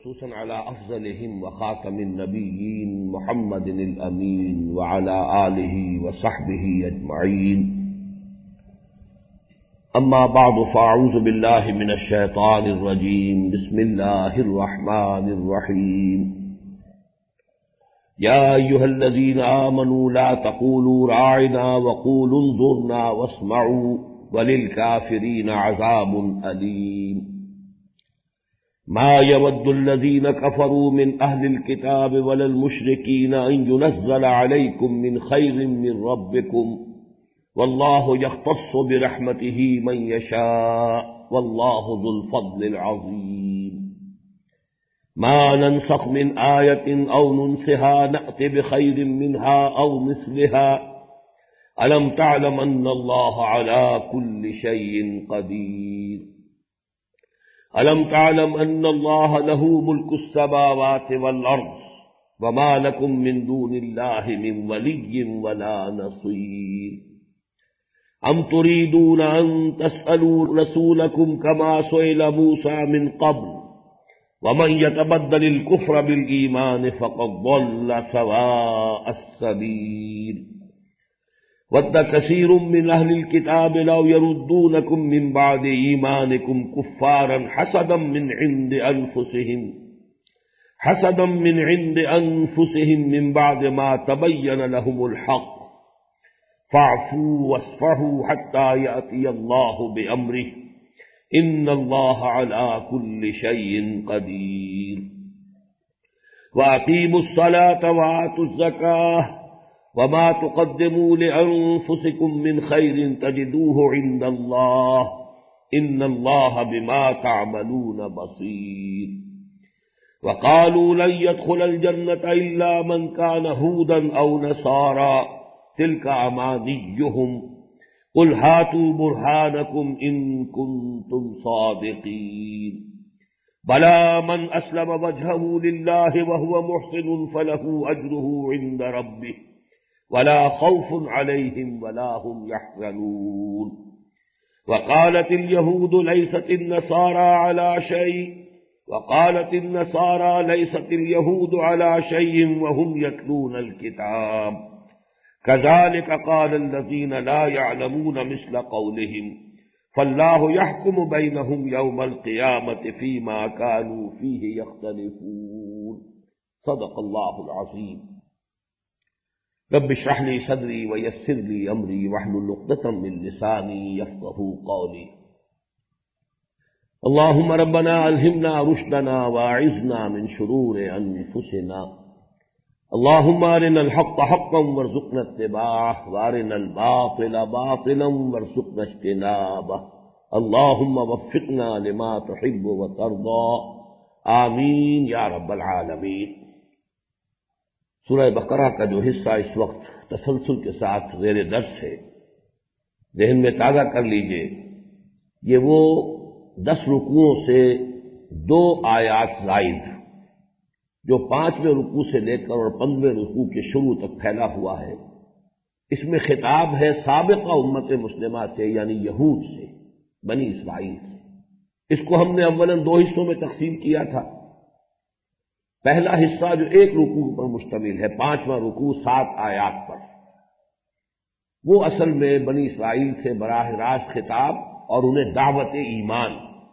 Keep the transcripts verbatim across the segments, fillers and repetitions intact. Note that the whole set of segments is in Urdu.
خصوصا على أفضلهم وخاتم النبيين محمد الأمين وعلى آله وصحبه أجمعين. أما بعد فأعوذ بالله من الشيطان الرجيم. بسم الله الرحمن الرحيم. يا أيها الذين آمنوا لا تقولوا راعنا وقولوا انظرنا واسمعوا وللكافرين عذاب أليم. ما يود الذين كفروا من أهل الكتاب ولا المشركين أن ينزل عليكم من خير من ربكم والله يختص برحمته من يشاء والله ذو الفضل العظيم. ما ننسخ من آية أو ننسها نأت بخير منها أو مثلها ألم تعلم أن الله على كل شيء قدير. ألم تعلم أن الله له ملك السماوات والأرض وما لكم من دون الله من ولي ولا نصير. أم تريدون أن تسألوا رسولكم كما سئل موسى من قبل ومن يتبدل الكفر بالإيمان فقد ضل سواء السبيل. ود كثير من أهل الكتاب لو يردونكم من بعد إيمانكم كفارا حسدا من عند أنفسهم حسدا من عند أنفسهم من بعد ما تبين لهم الحق فاعفوا واصفحوا حتى يأتي الله بأمره إن الله على كل شيء قدير. وأقيموا الصلاة وآتوا الزكاة وما تقدموا لأنفسكم من خير تجدوه عند الله إن الله بما تعملون بصير. وقالوا لن يدخل الجنة إلا من كان هودا أو نصارى تلك أمانيهم قل هاتوا برهانكم إن كنتم صادقين. بلى من أسلم وجهه لله وهو محسن فله أجره عند ربه ولا خوف عليهم ولا هم يحزنون. وقالت اليهود ليست النصارى على شيء وقالت النصارى ليست اليهود على شيء وهم يتلون الكتاب كذلك قال الذين لا يعلمون مثل قولهم فالله يحكم بينهم يوم القيامة فيما كانوا فيه يختلفون. صدق الله العظيم. رب اشرح لي صدري ويسر لي امری واحلل عقدۃ من لسانی یفقهوا قولی. اللهم ربنا الہمنا رشدنا واعذنا من شرور انفسنا. اللهم ارنا الحق حقا وارزقنا اتباعه وارنا الباطل باطلا وارزقنا اجتنابه. اللهم وفقنا لما تحب وترضى آمین یا رب العالمین. سورہ بقرہ کا جو حصہ اس وقت تسلسل کے ساتھ زیر درس ہے ذہن میں تازہ کر لیجئے. یہ وہ دس رکوعوں سے دو آیات زائد جو پانچویں رکوع سے لے کر اور پندرہویں رکوع کے شروع تک پھیلا ہوا ہے. اس میں خطاب ہے سابقہ امت مسلمہ سے یعنی یہود سے، بنی اسرائیل سے. اس کو ہم نے اولاً دو حصوں میں تقسیم کیا تھا. پہلا حصہ جو ایک رکوع پر مشتمل ہے، پانچواں رکوع سات آیات پر، وہ اصل میں بنی اسرائیل سے براہ راست خطاب اور انہیں دعوت ایمان،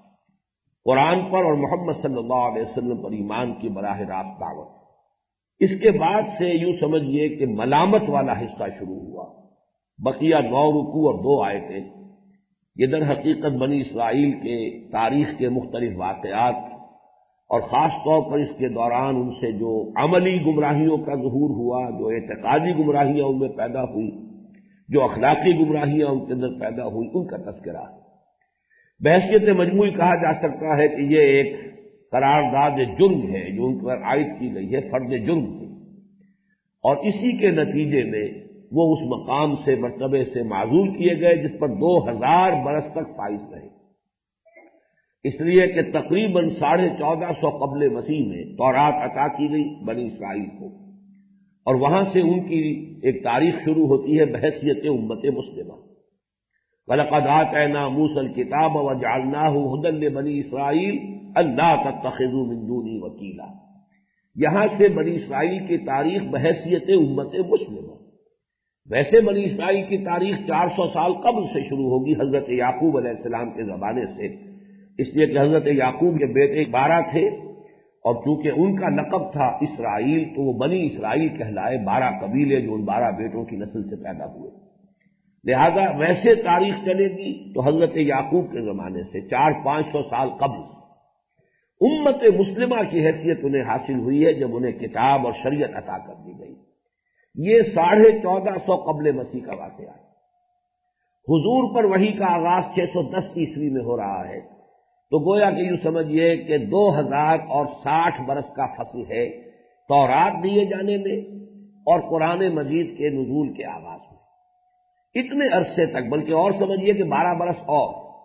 قرآن پر اور محمد صلی اللہ علیہ وسلم پر ایمان کی براہ راست دعوت. اس کے بعد سے یوں سمجھیے کہ ملامت والا حصہ شروع ہوا. بقیہ نو رکوع اور دو آیتیں یہ در حقیقت بنی اسرائیل کے تاریخ کے مختلف واقعات اور خاص طور پر اس کے دوران ان سے جو عملی گمراہیوں کا ظہور ہوا، جو اعتقادی گمراہیاں ان میں پیدا ہوئی، جو اخلاقی گمراہیاں ان کے اندر پیدا ہوئی، ان کا تذکرہ ہے. بحیثیت مجموعی کہا جا سکتا ہے کہ یہ ایک قرارداد جرم ہے جو ان پر عائد کی گئی ہے، فرض جرم ہے، اور اسی کے نتیجے میں وہ اس مقام سے مرتبے سے معزول کیے گئے جس پر دو ہزار برس تک فائز رہے. اس لیے کہ تقریباً ساڑھے چودہ سو قبل مسیح میں تورات عطا کی گئی بنی اسرائیل کو، اور وہاں سے ان کی ایک تاریخ شروع ہوتی ہے بحیثیت امت مسلمہ. وَلَقَدْ آتَيْنَا مُوسَى الْكِتَابَ وَجَعَلْنَاهُ هُدًى لِبَنِي إِسْرَائِيلَ اللہ تتخذوا من دونی وکیلا۔ یہاں سے بنی اسرائیل کی تاریخ بحیثیت امت مسلمہ، ویسے بنی اسرائیل کی تاریخ چار سو سال قبل سے شروع ہوگی حضرت یعقوب علیہ السلام کے زمانے سے، اس لیے کہ حضرت یعقوب کے بیٹے بارہ تھے، اور چونکہ ان کا لقب تھا اسرائیل تو وہ بنی اسرائیل کہلائے، بارہ قبیلے جو ان بارہ بیٹوں کی نسل سے پیدا ہوئے۔ لہذا ویسے تاریخ چلے گی تو حضرت یعقوب کے زمانے سے چار پانچ سو سال قبل امت مسلمہ کی حیثیت انہیں حاصل ہوئی ہے جب انہیں کتاب اور شریعت عطا کر دی گئی۔ یہ ساڑھے چودہ سو قبل مسیح کا واقعہ ہے۔ حضور پر وحی کا آغاز چھ سو دس عیسوی میں ہو رہا ہے، تو گویا کہ یوں سمجھیے کہ دو ہزار اور ساٹھ برس کا فصل ہے تورات دیے جانے میں اور قرآن مجید کے نزول کے آغاز میں، اتنے عرصے تک، بلکہ اور سمجھیے کہ بارہ برس اور،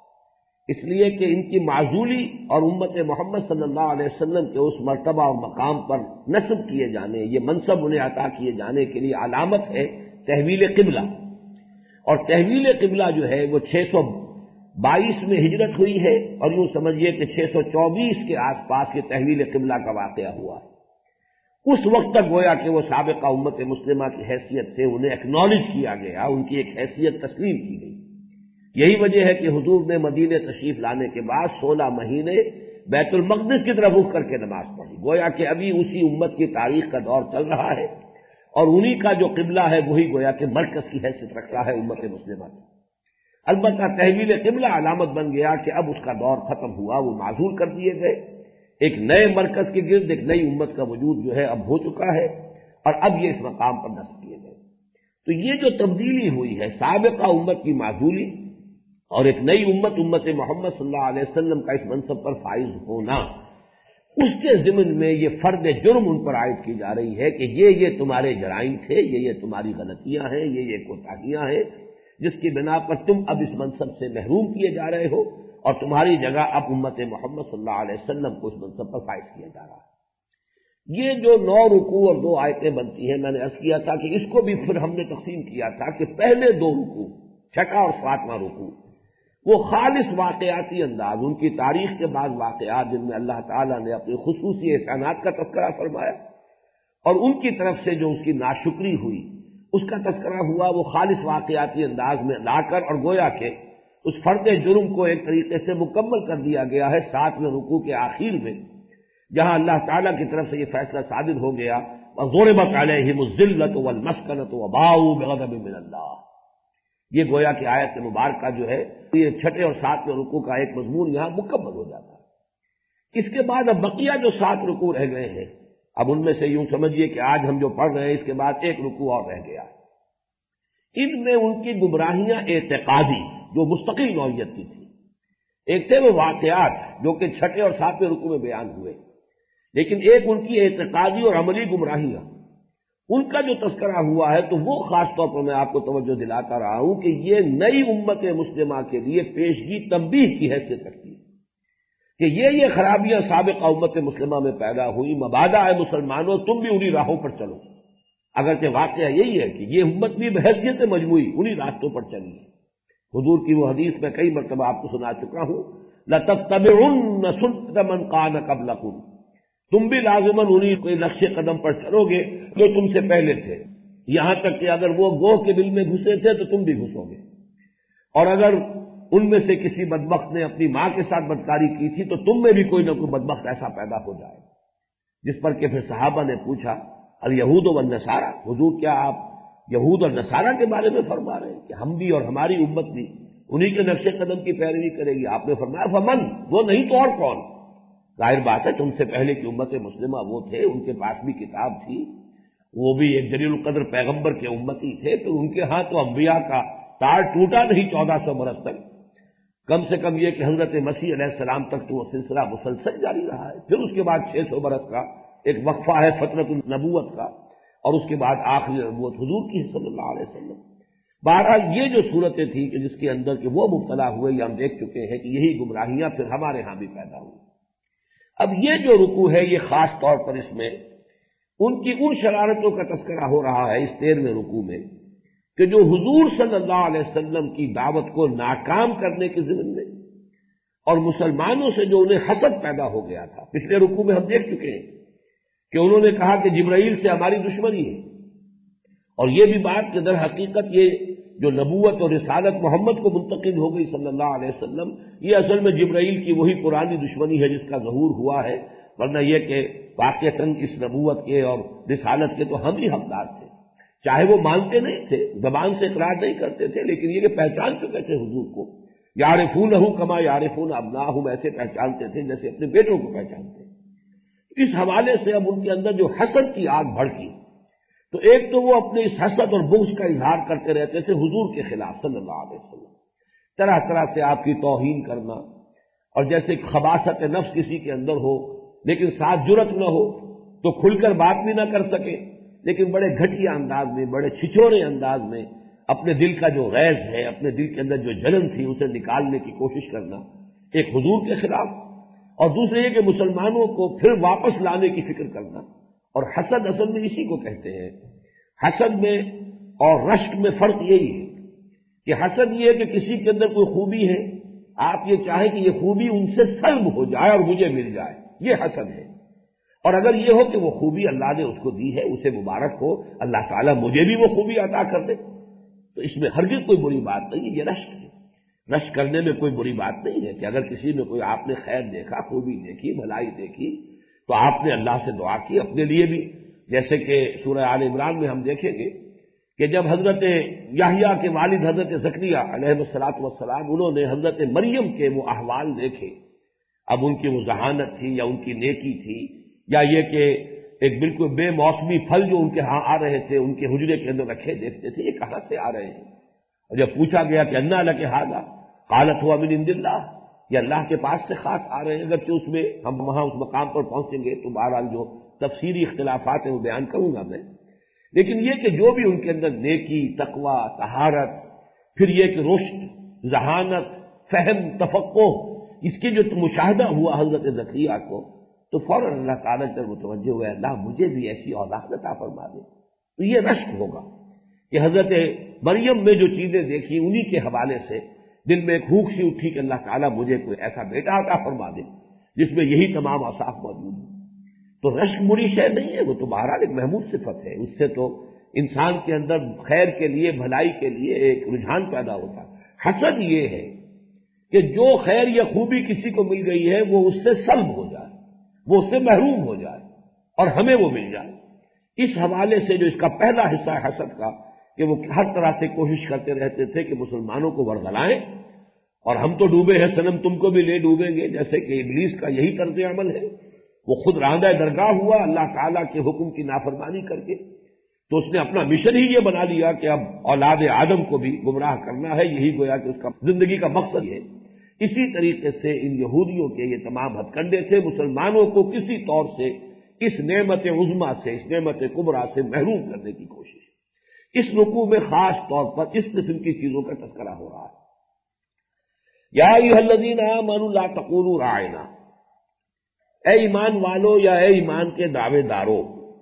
اس لیے کہ ان کی معزولی اور امت محمد صلی اللہ علیہ وسلم کے اس مرتبہ اور مقام پر نصب کیے جانے، یہ منصب انہیں عطا کیے جانے کے لیے علامت ہے تحویل قبلہ، اور تحویل قبلہ جو ہے وہ چھ سو بائیس میں ہجرت ہوئی ہے، اور یوں سمجھیے کہ چھ سو چوبیس کے آس پاس یہ تحویل قبلہ کا واقعہ ہوا ہے۔ اس وقت تک گویا کہ وہ سابقہ امت مسلمہ کی حیثیت سے انہیں ایکنالج کیا گیا، ان کی ایک حیثیت تسلیم کی گئی۔ یہی وجہ ہے کہ حضور نے مدینے تشریف لانے کے بعد سولہ مہینے بیت المقدس کی طرف رخ کر کے نماز پڑھی، گویا کہ ابھی اسی امت کی تاریخ کا دور چل رہا ہے، اور انہی کا جو قبلہ ہے وہی گویا کہ مرکز کی حیثیت رکھ رہا ہے امت مسلمہ کی۔ البتہ تحویل قبلہ علامت بن گیا کہ اب اس کا دور ختم ہوا، وہ معزول کر دیے گئے، ایک نئے مرکز کے گرد ایک نئی امت کا وجود جو ہے اب ہو چکا ہے، اور اب یہ اس مقام پر نصب کیے گئے۔ تو یہ جو تبدیلی ہوئی ہے، سابقہ امت کی معزولی اور ایک نئی امت امت محمد صلی اللہ علیہ وسلم کا اس منصب پر فائز ہونا، اس کے ضمن میں یہ فرد جرم ان پر عائد کی جا رہی ہے کہ یہ یہ تمہارے جرائم تھے، یہ یہ تمہاری غلطیاں ہیں، یہ یہ کوتاہیاں ہیں، جس کی بنا پر تم اب اس منصب سے محروم کیے جا رہے ہو، اور تمہاری جگہ اب امت محمد صلی اللہ علیہ وسلم کو اس منصب پر فائز کیا جا رہا ہے۔ یہ جو نو رکوع اور دو آیتیں بنتی ہیں، میں نے عرض کیا تھا کہ اس کو بھی پھر ہم نے تقسیم کیا تھا کہ پہلے دو رکوع، چھٹا اور ساتواں رکوع، وہ خالص واقعاتی انداز، ان کی تاریخ کے بعد واقعات جن میں اللہ تعالیٰ نے اپنی خصوصی احسانات کا تذکرہ فرمایا اور ان کی طرف سے جو اس کی ناشکری ہوئی اس کا تذکرہ ہوا، وہ خالص واقعاتی انداز میں لا کر، اور گویا کہ اس فرد جرم کو ایک طریقے سے مکمل کر دیا گیا ہے ساتویں رکوع کے آخر میں، جہاں اللہ تعالیٰ کی طرف سے یہ فیصلہ صادر ہو گیا، وَضُرِبَتْ عَلَيْهِمُ الذِّلَّةُ وَالْمَسْكَنَةُ وَبَاءُوا بِغَضَبٍ مِّنَ اللَّهِ۔ یہ گویا کہ آیت مبارکہ جو ہے یہ چھٹے اور ساتویں رکوع کا ایک مضمون یہاں مکمل ہو جاتا ہے۔ اس کے بعد اب بقیہ جو سات رکوع رہ گئے ہیں، اب ان میں سے یوں سمجھیے کہ آج ہم جو پڑھ رہے ہیں اس کے بعد ایک رکوع اور رہ گیا، ان میں ان کی گمراہیاں اعتقادی جو مستقل نوعیت کی تھی، ایک تھے وہ واقعات جو کہ چھٹے اور ساتویں رکوع میں بیان ہوئے، لیکن ایک ان کی اعتقادی اور عملی گمراہیاں، ان کا جو تذکرہ ہوا ہے، تو وہ خاص طور پر میں آپ کو توجہ دلاتا رہا ہوں کہ یہ نئی امت مسلمہ کے لیے پیشگی تنبیہ کی حیثیت رکھتی ہے کہ یہ یہ خرابیاں سابقہ امت مسلمہ میں پیدا ہوئی، مبادہ ہے مسلمانوں تم بھی انہی راہوں پر چلو، اگرچہ واقعہ یہی ہے کہ یہ امت بھی بحیثیت مجموعی انہی راستوں پر چلی ہے۔ حضور کی وہ حدیث میں کئی مرتبہ آپ کو سنا چکا ہوں، لَتَتَّبِعُنَّ سُنَّتَ مَنْ كَانَ قَبْلَكُمْ، تم بھی لازماً انہی کوئی نقش قدم پر چلو گے جو تم سے پہلے تھے، یہاں تک کہ اگر وہ گوہ کے بل میں گھسے تھے تو تم بھی گھسو گے، اور اگر ان میں سے کسی بدبخت نے اپنی ماں کے ساتھ بدکاری کی تھی تو تم میں بھی کوئی نہ کوئی بدبخت ایسا پیدا ہو جائے۔ جس پر کہ پھر صحابہ نے پوچھا الیہود والنصارى، حضور کیا آپ یہود اور نصارہ کے بارے میں فرما رہے ہیں کہ ہم بھی اور ہماری امت بھی انہی کے نقش قدم کی پیروی کرے گی؟ آپ نے فرمایا فمن، وہ نہیں تو اور کون؟ ظاہر بات ہے تم سے پہلے کی امت مسلمہ وہ تھے، ان کے پاس بھی کتاب تھی، وہ بھی ایک جلیل القدر پیغمبر کے امتی تھے، تو ان کے ہاں تو انبیاء کا تار ٹوٹا نہیں چودہ سو برس تک، کم سے کم یہ کہ حضرت مسیح علیہ السلام تک تو وہ سلسلہ مسلسل جاری رہا ہے، پھر اس کے بعد چھ سو برس کا ایک وقفہ ہے فترت النبوت کا، اور اس کے بعد آخری نبوت حضور کی صلی اللہ علیہ وسلم۔ بہرحال یہ جو صورتیں تھیں کہ جس کے اندر کہ وہ مبتلا ہوئے، یہ ہم دیکھ چکے ہیں کہ یہی گمراہیاں پھر ہمارے ہاں بھی پیدا ہوئی۔ اب یہ جو رکوع ہے یہ خاص طور پر اس میں ان کی ان شرارتوں کا تذکرہ ہو رہا ہے اس تیرہویں رکوع میں کہ جو حضور صلی اللہ علیہ وسلم کی دعوت کو ناکام کرنے کے ضمن میں اور مسلمانوں سے جو انہیں حسد پیدا ہو گیا تھا، پچھلے رکوع میں ہم دیکھ چکے ہیں کہ انہوں نے کہا کہ جبرائیل سے ہماری دشمنی ہے، اور یہ بھی بات کہ در حقیقت یہ جو نبوت اور رسالت محمد کو منتقل ہو گئی صلی اللہ علیہ وسلم، یہ اصل میں جبرائیل کی وہی پرانی دشمنی ہے جس کا ظہور ہوا ہے، ورنہ یہ کہ واقعتاً اس نبوت کے اور رسالت کے تو ہم ہی حقدار تھے، چاہے وہ مانتے نہیں تھے، زبان سے اقرار نہیں کرتے تھے، لیکن یہ کہ پہچان چکے تھے حضور کو، یعرفونہ کما یعرفون ابناءہم، ایسے پہچانتے تھے جیسے اپنے بیٹوں کو پہچانتے ہیں۔ اس حوالے سے اب ان کے اندر جو حسد کی آگ بھڑکی، تو ایک تو وہ اپنے اس حسد اور بغض کا اظہار کرتے رہتے تھے حضور کے خلاف صلی اللہ علیہ وسلم، طرح طرح سے آپ کی توہین کرنا، اور جیسے خباثت نفس کسی کے اندر ہو لیکن ساتھ جرت نہ ہو تو کھل کر بات بھی نہ کر سکے، لیکن بڑے گھٹیا انداز میں، بڑے چھچورے انداز میں اپنے دل کا جو غیظ ہے، اپنے دل کے اندر جو جلن تھی اسے نکالنے کی کوشش کرنا، ایک حضور کے خلاف، اور دوسرے یہ کہ مسلمانوں کو پھر واپس لانے کی فکر کرنا۔ اور حسد اصل میں اسی کو کہتے ہیں۔ حسد میں اور رشک میں فرق یہی ہے کہ حسد یہ ہے کہ کسی کے اندر کوئی خوبی ہے، آپ یہ چاہیں کہ یہ خوبی ان سے سلب ہو جائے اور مجھے مل جائے، یہ حسد ہے۔ اور اگر یہ ہو کہ وہ خوبی اللہ نے اس کو دی ہے، اسے مبارک ہو، اللہ تعالیٰ مجھے بھی وہ خوبی عطا کر دے، تو اس میں ہرگز کوئی بری بات نہیں ہے، یہ رشک ہے۔ رشک کرنے میں کوئی بری بات نہیں ہے کہ اگر کسی میں کوئی آپ نے خیر دیکھا، خوبی دیکھی، بھلائی دیکھی، تو آپ نے اللہ سے دعا کی اپنے لیے بھی، جیسے کہ سورہ آل عمران میں ہم دیکھیں گے کہ جب حضرت یحییٰ کے والد حضرت زکریا علیہ الصلاۃ والسلام انہوں نے حضرت مریم کے وہ احوال دیکھے، اب ان کی وہ ذہانت تھی یا ان کی نیکی تھی یا یہ کہ ایک بالکل بے موسمی پھل جو ان کے ہاں آ رہے تھے، ان کے حجرے کے اندر رکھے دیکھتے تھے، یہ کہاں سے آ رہے ہیں؟ اور جب پوچھا گیا کہ انا لک ھذا قالت هو من عند اللہ، یہ اللہ کے پاس سے خاص آ رہے ہیں، اگرچہ اس میں ہم وہاں اس مقام پر پہنچیں گے تو بہرحال جو تفسیری اختلافات ہیں وہ بیان کروں گا میں، لیکن یہ کہ جو بھی ان کے اندر نیکی، تقوی، طہارت، پھر یہ کہ رشد، ذہانت، فہم، تفقہ، اس کی جو مشاہدہ ہوا حضرت زکریا کو، تو فوراً اللہ تعالیٰ جب متوجہ ہوئے اللہ مجھے بھی ایسی اولاد عطا فرما دے، تو یہ رشک ہوگا کہ حضرت مریم میں جو چیزیں دیکھی انہی کے حوالے سے دل میں ایک بھوک سی اٹھی کہ اللہ تعالیٰ مجھے کوئی ایسا بیٹا عطا فرما دے جس میں یہی تمام اوصاف موجود ہیں۔ تو رشک بری شے نہیں ہے، وہ تو بہرحال ایک محمود صفت ہے، اس سے تو انسان کے اندر خیر کے لیے، بھلائی کے لیے ایک رجحان پیدا ہوتا ہے۔ حسد یہ ہے کہ جو خیر یا خوبی کسی کو مل گئی ہے وہ اس سے سلب ہو جائے، وہ اس سے محروم ہو جائے اور ہمیں وہ مل جائے۔ اس حوالے سے جو اس کا پہلا حصہ ہے حسد کا، کہ وہ ہر طرح سے کوشش کرتے رہتے تھے کہ مسلمانوں کو ورغلائیں، اور ہم تو ڈوبے ہیں صنم تم کو بھی لے ڈوبیں گے، جیسے کہ ابلیس کا یہی طرز عمل ہے۔ وہ خود راندہ درگاہ ہوا اللہ تعالیٰ کے حکم کی نافرمانی کر کے، تو اس نے اپنا مشن ہی یہ بنا لیا کہ اب اولاد آدم کو بھی گمراہ کرنا ہے، یہی گویا کہ اس کا زندگی کا مقصد ہے۔ اسی طریقے سے ان یہودیوں کے یہ تمام ہتھ کنڈے تھے مسلمانوں کو کسی طور سے اس نعمت عظمیٰ سے، اس نعمت کبریٰ سے محروم کرنے کی کوشش۔ اس رکوع میں خاص طور پر اس قسم کی چیزوں کا تذکرہ ہو رہا ہے۔ یا ایھا الذین آمنوا لا تقولوا راعنا، اے ایمان والو یا اے ایمان کے دعوے دارو،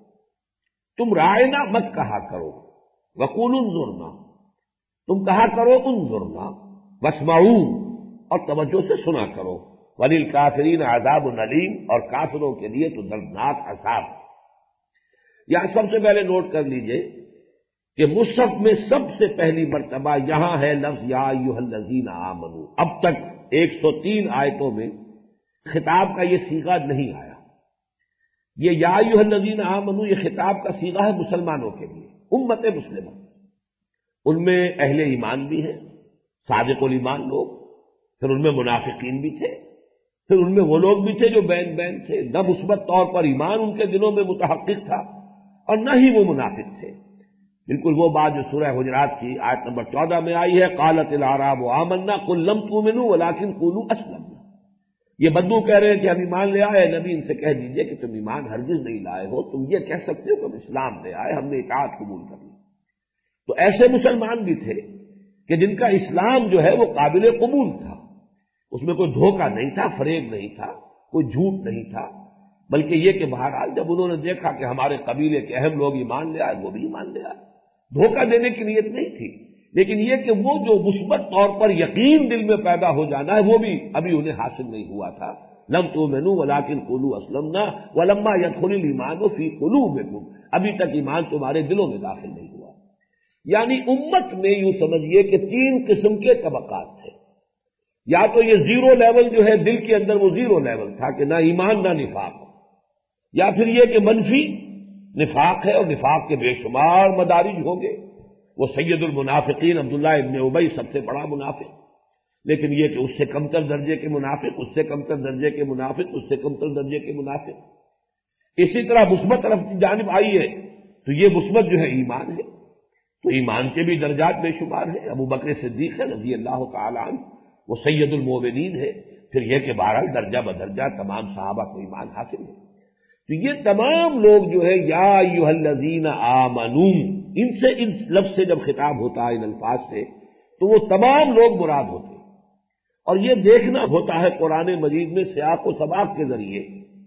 تم راعنا مت کہا کرو، وقولوا انظرنا، تم کہا کرو انظرنا، واسمعوا، اور توجہ سے سنا کرو، وللکافرین عذاب علیم، اور کافروں کے لیے تو دردناک عذاب۔ یہاں سب سے پہلے نوٹ کر لیجئے کہ مصحف میں سب سے پہلی مرتبہ یہاں ہے لفظ یا ایھا الذین آمنوا۔ اب تک ایک سو تین آیتوں میں خطاب کا یہ صیغہ نہیں آیا۔ یہ یا ایھا الذین آمنوا یہ خطاب کا صیغہ ہے مسلمانوں کے لیے، امت مسلمہ۔ ان میں اہل ایمان بھی ہیں، صادق الایمان لوگ، پھر ان میں منافقین بھی تھے، پھر ان میں وہ لوگ بھی تھے جو بین بین تھے، نہ مثبت طور پر ایمان ان کے دلوں میں متحقق تھا اور نہ ہی وہ منافق تھے۔ بالکل وہ بات جو سورہ حجرات کی آیت نمبر چودہ میں آئی ہے، قالت الاعراب آمنا قل لم تؤمنوا ولکن قولوا اسلمنا۔ یہ بدو کہہ رہے ہیں کہ ہم ایمان لے آئے، نبی ان سے کہہ دیجئے کہ تم ایمان ہرگز نہیں لائے ہو، تم یہ کہہ سکتے ہو کہ ہم اسلام لے آئے، ہم نے اطاعت قبول کر لی۔ تو ایسے مسلمان بھی تھے کہ جن کا اسلام جو ہے وہ قابل قبول تھا، اس میں کوئی دھوکہ نہیں تھا، فریب نہیں تھا، کوئی جھوٹ نہیں تھا، بلکہ یہ کہ بہرحال جب انہوں نے دیکھا کہ ہمارے قبیلے کے اہم لوگ ایمان لے آئے، وہ بھی ایمان لے آئے، دھوکہ دینے کی نیت نہیں تھی، لیکن یہ کہ وہ جو مثبت طور پر یقین دل میں پیدا ہو جانا ہے وہ بھی ابھی انہیں حاصل نہیں ہوا تھا. لم تؤمنوا ولکن قولوا اسلمنا ولما يدخل الايمان في قلوبكم، ابھی تک ایمان تمہارے دلوں میں داخل نہیں ہوا. یعنی امت میں یوں سمجھیے کہ تین قسم کے طبقات تھے. یا تو یہ زیرو لیول جو ہے دل کے اندر وہ زیرو لیول تھا کہ نہ ایمان نہ نفاق، یا پھر یہ کہ منفی نفاق ہے اور نفاق کے بے شمار مدارج ہوں گے. وہ سید المنافقین عبداللہ ابن ابی سب سے بڑا منافق، لیکن یہ کہ اس سے کمتر درجے کے منافق، اس سے کمتر درجے کے منافق، اس سے کمتر درجے کے منافق. اسی طرح مثبت طرف کی جانب آئی ہے تو یہ مثبت جو ہے ایمان ہے، تو ایمان کے بھی درجات بے شمار ہیں. ابو بکر صدیق ہے رضی اللہ تعالی عنہ، وہ سید المومنین ہے. پھر یہ کہ بہرحال درجہ بدرجہ تمام صحابہ کو ایمان حاصل ہے. تو یہ تمام لوگ جو ہے یا ایھا الذین آمنو، ان سے ان لفظ سے جب خطاب ہوتا ہے ان الفاظ سے تو وہ تمام لوگ مراد ہوتے ہیں. اور یہ دیکھنا ہوتا ہے قرآن مجید میں سیاق و سباق کے ذریعے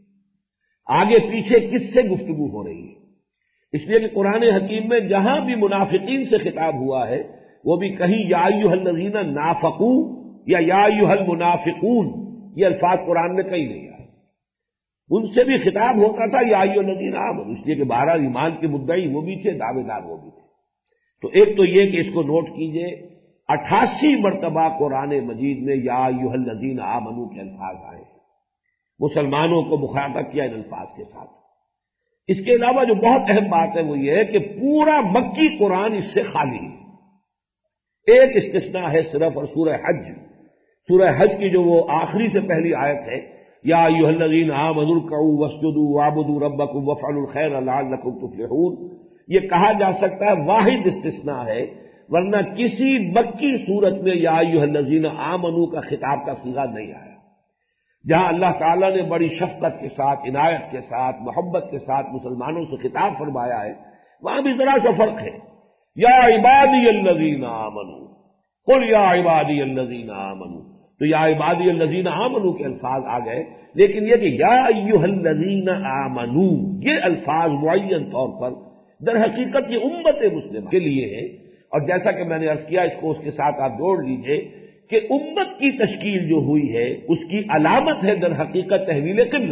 آگے پیچھے کس سے گفتگو ہو رہی ہے. اس لیے کہ قرآن حکیم میں جہاں بھی منافقین سے خطاب ہوا ہے وہ بھی کہیں یا ایھا الذین نافقوا یا یا ایھا المنافقون، یہ الفاظ قرآن میں کہیں نہیں آئے. ان سے بھی خطاب ہوتا تھا یا ایھا الذین آمنوا، اس لیے کہ بہرحال ایمان کے مدعی وہ بھی تھے، دعوے دار وہ بھی تھے. تو ایک تو یہ کہ اس کو نوٹ کیجئے، اٹھاسی مرتبہ قرآن مجید میں یا ایھا الذین آمنوا کے الفاظ آئے ہیں، مسلمانوں کو مخاطب کیا ان الفاظ کے ساتھ. اس کے علاوہ جو بہت اہم بات ہے وہ یہ ہے کہ پورا مکی قرآن اس سے خالی ہے. ایک استثناء ہے صرف، اور سورہ حج، سورہ حج کی جو وہ آخری سے پہلی آیت ہے یا ایھا الذین آمنوا ارکعوا واسجدوا واعبدوا ربکم وافعلوا الخیر لعلکم تفلحون، یہ کہا جا سکتا ہے واحد استثناء ہے، ورنہ کسی مکی صورت میں یا ایھا الذین آمنوا کا خطاب کا صیغہ نہیں آیا. جہاں اللہ تعالیٰ نے بڑی شفقت کے ساتھ، عنایت کے ساتھ، محبت کے ساتھ مسلمانوں سے خطاب فرمایا ہے، وہاں بھی ذرا سا فرق ہے. یا عبادی الذین آمنوا قل یا عبادی الذین آمنوا، تو یا عبادی الذین آمنوا کے الفاظ آ گئے. لیکن یہ کہ یا ایھا الذین آمنوا یہ الفاظ معین طور پر در حقیقت یہ امت مسلمہ کے لیے ہے. اور جیسا کہ میں نے عرض کیا، اس کو اس کے ساتھ آپ جوڑ لیجئے کہ امت کی تشکیل جو ہوئی ہے اس کی علامت ہے در حقیقت تحویل قبلہ.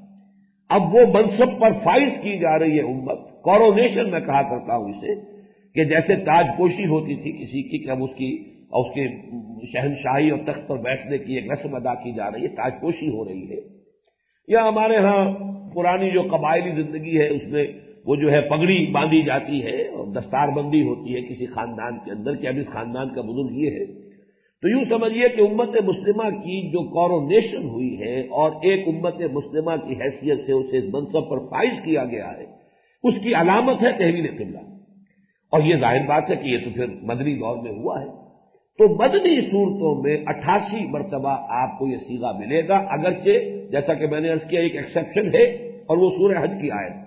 اب وہ منصب پر فائز کی جا رہی ہے امت، کورونیشن میں کہا کرتا ہوں اسے، کہ جیسے تاج پوشی ہوتی تھی کسی کی کہ اب اس کی اور اس کے شہنشاہی اور تخت پر بیٹھنے کی ایک رسم ادا کی جا رہی ہے، تاج پوشی ہو رہی ہے. یا ہمارے ہاں پرانی جو قبائلی زندگی ہے اس میں وہ جو ہے پگڑی باندھی جاتی ہے اور دستار بندی ہوتی ہے کسی خاندان کے اندر کہ اب اس خاندان کا بزرگ یہ ہے. تو یوں سمجھیے کہ امت مسلمہ کی جو کورونیشن ہوئی ہے اور ایک امت مسلمہ کی حیثیت سے اسے منصب پر فائز کیا گیا ہے، اس کی علامت ہے تحویل قبلہ. اور یہ ظاہر بات ہے کہ یہ تو پھر مدنی دور میں ہوا ہے. تو مدنی صورتوں میں اٹھاسی مرتبہ آپ کو یہ صیغہ ملے گا، اگرچہ جیسا کہ میں نے عرض کیا ایک ایکسیپشن ہے اور وہ سورہ حج کی آیت.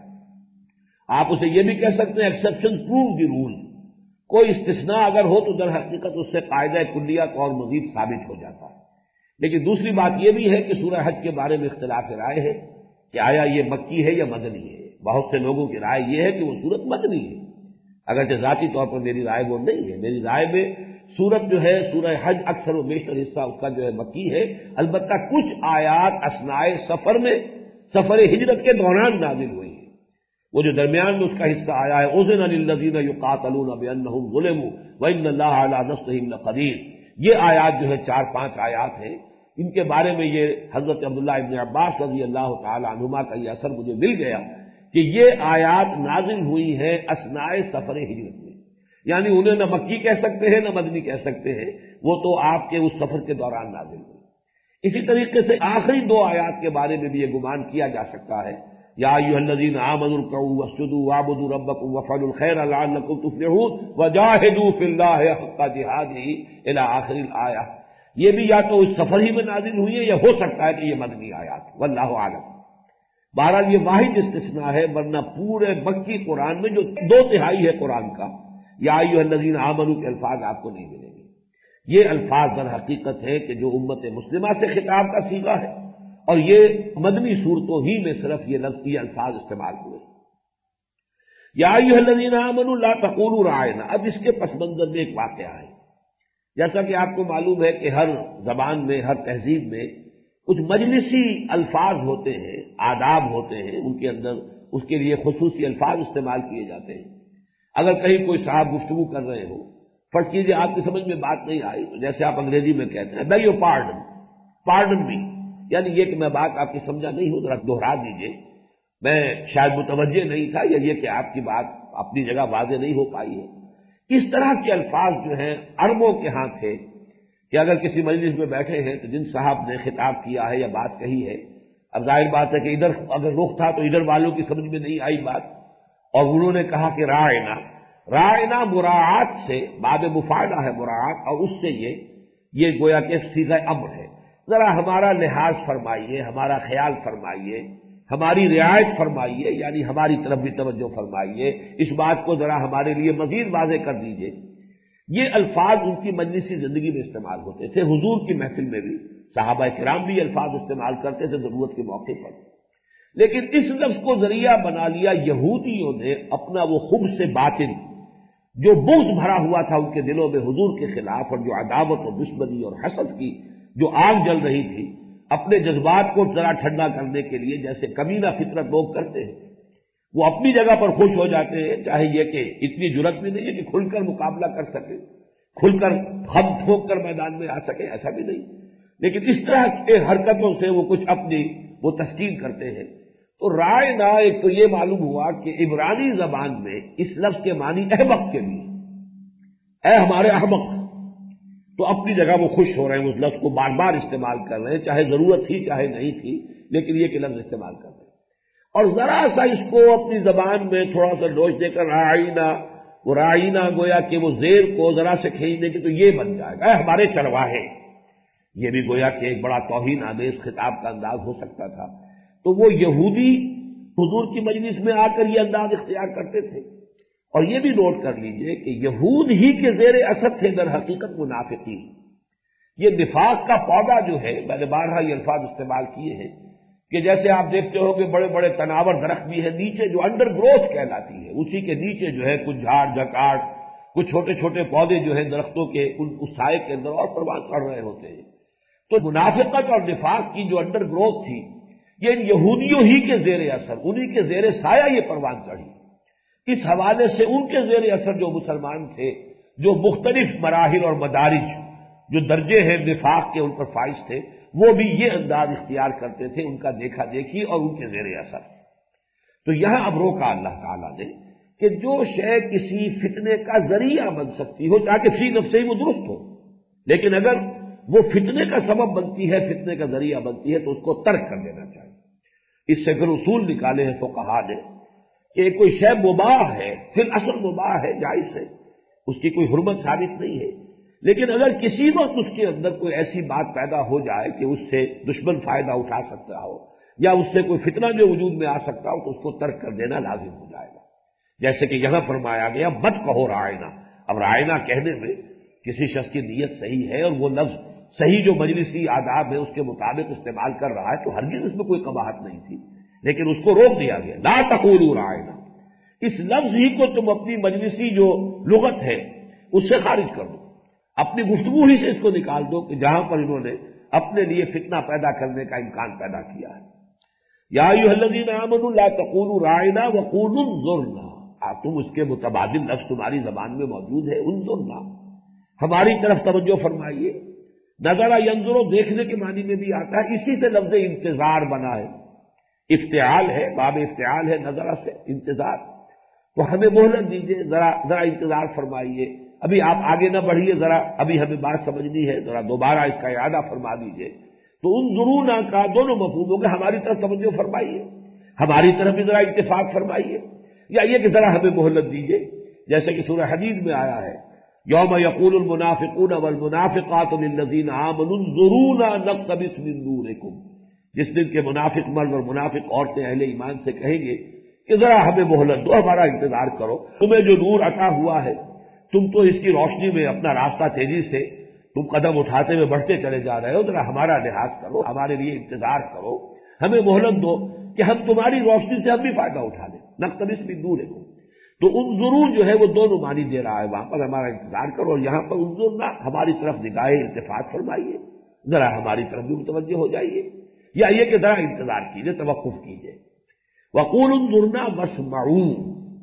آپ اسے یہ بھی کہہ سکتے ہیں ایکسیپشن پروو دی رول، کوئی استثناء اگر ہو تو در حقیقت اس سے قاعدہ کلیہ کو اور مزید ثابت ہو جاتا ہے. لیکن دوسری بات یہ بھی ہے کہ سورہ حج کے بارے میں اختلاف رائے ہے کہ آیا یہ مکی ہے یا مدنی ہے. بہت سے لوگوں کی رائے یہ ہے کہ وہ سورت مدنی ہے، اگرچہ ذاتی طور پر میری رائے وہ نہیں ہے. میری رائے میں سورت جو ہے سورہ حج اکثر و بیشتر حصہ اس کا جو ہے مکی ہے، البتہ کچھ آیات اثناء سفر میں، سفر ہجرت کے دوران نازل ہوئی ہیں. وہ جو درمیان میں اس کا حصہ آیا ہے اذن للذین یقاتلون بانہم ظلموا وان اللہ علی نصرہم لقدیر، یہ آیات جو ہے چار پانچ آیات ہیں. ان کے بارے میں یہ حضرت عبداللہ ابن عباس رضی اللہ تعالی عنہما کا یہ اثر مجھے مل گیا کہ یہ آیات نازل ہوئی ہیں اثناء سفر ہجرت میں، یعنی انہیں نہ مکی کہہ سکتے ہیں نہ مدنی کہہ سکتے ہیں، وہ تو آپ کے اس سفر کے دوران نازل ہوئی. اسی طریقے سے آخری دو آیات کے بارے میں بھی یہ گمان کیا جا سکتا ہے یا ایھا الذین آمنوا ارکعوا واسجدوا واعبدوا ربکم وافعلوا الخیر لعلکم تفلحون وجاہدوا فی اللہ حق جہادہ الی آخر الآیہ. یہ بھی یا تو اس سفر ہی میں نازل ہوئی ہے یا ہو سکتا ہے کہ یہ مدنی آیات، واللہ اعلم. بہرحال یہ واحد استثناء ہے، ورنہ پورے مکی قرآن میں جو دو تہائی ہے قرآن کا یا ایھا الذین آمنوا کے الفاظ آپ کو نہیں ملیں گے. یہ الفاظ در حقیقت ہے کہ جو امت مسلمہ سے خطاب کا صیغہ ہے، اور یہ مدنی صورتوں ہی میں صرف یہ لفظ یہ الفاظ استعمال ہوئے. یا ایھا الذین آمنوا لا تقولوا راعنا، اب اس کے پس منظر میں ایک واقعہ ہے۔ جیسا کہ آپ کو معلوم ہے کہ ہر زبان میں، ہر تہذیب میں کچھ مجلسی الفاظ ہوتے ہیں، آداب ہوتے ہیں، ان کے اندر اس کے لیے خصوصی الفاظ استعمال کیے جاتے ہیں۔ اگر کہیں کوئی صاحب گفتگو کر رہے ہو، فرض کیجیے آپ کی سمجھ میں بات نہیں آئی، تو جیسے آپ انگریزی میں کہتے ہیں بیگ یور پارڈن، پارڈن بھی، یعنی یہ کہ میں بات آپ کی سمجھا نہیں ہوں، ذرا دوہرا دیجیے، میں شاید متوجہ نہیں تھا، یا یہ کہ آپ کی بات اپنی جگہ واضح نہیں ہو پائی ہے۔ اس طرح کے الفاظ جو ہیں عربوں کے ہاں تھے کہ اگر کسی مجلس میں بیٹھے ہیں تو جن صاحب نے خطاب کیا ہے یا بات کہی ہے، اب ظاہر بات ہے کہ ادھر اگر رخ تھا تو ادھر والوں کی سمجھ میں نہیں آئی بات، اور انہوں نے کہا کہ راعنا، راعنا مراعات سے باب مفاعلہ ہے مراعات، اور اس سے یہ یہ گویا کہ صیغہ امر ہے، ذرا ہمارا لحاظ فرمائیے، ہمارا خیال فرمائیے، ہماری رعایت فرمائیے، یعنی ہماری طرف بھی توجہ فرمائیے، اس بات کو ذرا ہمارے لیے مزید واضح کر دیجیے۔ یہ الفاظ ان کی مجلسی زندگی میں استعمال ہوتے تھے، حضور کی محفل میں بھی صحابہ کرام بھی الفاظ استعمال کرتے تھے ضرورت کے موقع پر۔ لیکن اس لفظ کو ذریعہ بنا لیا یہودیوں نے اپنا وہ خبث باطن، جو بغض بھرا ہوا تھا ان کے دلوں میں حضور کے خلاف، اور جو عداوت اور دشمنی اور حسد کی جو آگ جل رہی تھی، اپنے جذبات کو ذرا ٹھنڈا کرنے کے لیے جیسے کمینہ فطرت لوگ کرتے ہیں، وہ اپنی جگہ پر خوش ہو جاتے ہیں، چاہے یہ کہ اتنی جرت بھی نہیں ہے کہ کھل کر مقابلہ کر سکے، کھل کر خم ٹھوک کر میدان میں آ سکے، ایسا بھی نہیں، لیکن اس طرح کے حرکتوں سے وہ کچھ اپنی وہ تسکین کرتے ہیں۔ تو رائے نہ ایک تو یہ معلوم ہوا کہ عبرانی زبان میں اس لفظ کے معنی احمق کے لیے، اے ہمارے احمق، تو اپنی جگہ وہ خوش ہو رہے ہیں، اس لفظ کو بار بار استعمال کر رہے ہیں، چاہے ضرورت تھی چاہے نہیں تھی، لیکن یہ کہ لفظ استعمال کر رہے ہیں۔ اور ذرا سا اس کو اپنی زبان میں تھوڑا سا ڈوش دے کر رائنا، وہ رائنا گویا کہ وہ زیر کو ذرا سے کھینچ دے کہ تو یہ بن جائے گا، اے ہمارے چرواہے، یہ بھی گویا کہ ایک بڑا توہین آمیز خطاب کا انداز ہو سکتا تھا۔ تو وہ یہودی حضور کی مجلس میں آ کر یہ انداز اختیار کرتے تھے۔ اور یہ بھی نوٹ کر لیجئے کہ یہود ہی کے زیر اثر تھے در حقیقت منافقین۔ یہ نفاق کا پودا جو ہے، میں نے بارہا یہ الفاظ استعمال کیے ہیں کہ جیسے آپ دیکھتے ہو کہ بڑے بڑے تناور درخت بھی ہیں، نیچے جو انڈر گروتھ کہلاتی ہے، اسی کے نیچے جو ہے کچھ جھاڑ جھکاڑ، کچھ چھوٹے چھوٹے پودے جو ہیں درختوں کے اس سائے کے اندر اور پروان چڑھ رہے ہوتے ہیں۔ تو منافقت اور نفاق کی جو انڈر گروتھ تھی، یہ ان یہودیوں ہی کے زیر اثر، انہی کے زیر سایہ یہ پروان چڑھی۔ اس حوالے سے ان کے زیر اثر جو مسلمان تھے، جو مختلف مراحل اور مدارج، جو درجے ہیں نفاق کے ان پر فائز تھے، وہ بھی یہ انداز اختیار کرتے تھے، ان کا دیکھا دیکھی اور ان کے زیر اثر۔ تو یہاں اب روکا اللہ تعالیٰ نے کہ جو شے کسی فتنے کا ذریعہ بن سکتی ہو، تاکہ فی نفس ہی وہ درست ہو، لیکن اگر وہ فتنے کا سبب بنتی ہے، فتنے کا ذریعہ بنتی ہے، تو اس کو ترک کر دینا چاہیے۔ اس سے پھر اصول نکالے ہیں فقہا نے کہ کوئی شے مباح ہے، پھر اصل مباح ہے، جائز ہے، اس کی کوئی حرمت ثابت نہیں ہے، لیکن اگر کسی وقت اس کے اندر کوئی ایسی بات پیدا ہو جائے کہ اس سے دشمن فائدہ اٹھا سکتا ہو، یا اس سے کوئی فتنہ جو وجود میں آ سکتا ہو، تو اس کو ترک کر دینا لازم ہو جائے گا۔ جیسے کہ یہاں فرمایا گیا مت کہو رائنا۔ اب رائنا کہنے میں کسی شخص کی نیت صحیح ہے اور وہ لفظ صحیح جو مجلسی آداب ہے اس کے مطابق استعمال کر رہا ہے، تو ہرگز اس میں کوئی قباحت نہیں تھی، لیکن اس کو روک دیا گیا، لا تقولوا رائنا۔ اس لفظ ہی کو تم اپنی مجلسی جو لغت ہے اس سے خارج کر دو، اپنی گفتگو ہی سے اس کو نکال دو کہ جہاں پر انہوں نے اپنے لیے فتنہ پیدا کرنے کا امکان پیدا کیا ہے۔ یا ایھا الذین آمنوا لا تقولوا راعنا وقولوا انظرنا، تم اس کے متبادل لفظ تمہاری زبان میں موجود ہے، انظرنا، ہماری طرف توجہ فرمائیے۔ نظر ینظر دیکھنے کے معنی میں بھی آتا ہے، اسی سے لفظ انتظار بنا ہے، افتعال ہے، باب افتعال ہے، نظر سے انتظار۔ تو ہمیں مہلت دیجیے، ذرا ذرا انتظار فرمائیے، ابھی آپ آگے نہ بڑھیے، ذرا ابھی ہمیں بات سمجھنی ہے، ذرا دوبارہ اس کا اعادہ فرما دیجیے۔ تو ان ضرور کا دونوں مفہوم ہو گئے، ہماری طرف توجہ فرمائیے، ہماری طرف بھی ذرا اتفاق فرمائیے، یا یہ کہ ذرا ہمیں مہلت دیجیے، جیسے کہ سورہ حدید میں آیا ہے یوم یقول المنافقون والمنافقات للذین آمنوا انظرونا نقتبس من نورکم، جس دن کے منافق مرد اور منافق عورتیں اہل ایمان سے کہیں گے کہ ذرا ہمیں مہلت دو، ہمارا انتظار کرو، تمہیں جو نور عطا ہوا ہے تم تو اس کی روشنی میں اپنا راستہ تیزی سے تم قدم اٹھاتے ہوئے بڑھتے چلے جا رہے ہو، ذرا ہمارا لحاظ کرو، ہمارے لیے انتظار کرو، ہمیں مہلت دو کہ ہم تمہاری روشنی سے ہم بھی فائدہ اٹھا لیں، نقتبس من نورکم۔ تو انظروا جو ہے وہ دونوں معنی دے رہا ہے، وہاں پر ہمارا انتظار کرو، اور یہاں پر انظرنا ہماری طرف نگاہ التفات فرمائیے، ذرا ہماری طرف بھی متوجہ ہو جائیے، یا یہ کہ ذرا انتظار کیجیے، توقف کیجیے۔ وقولوا انظرنا واسمعوا،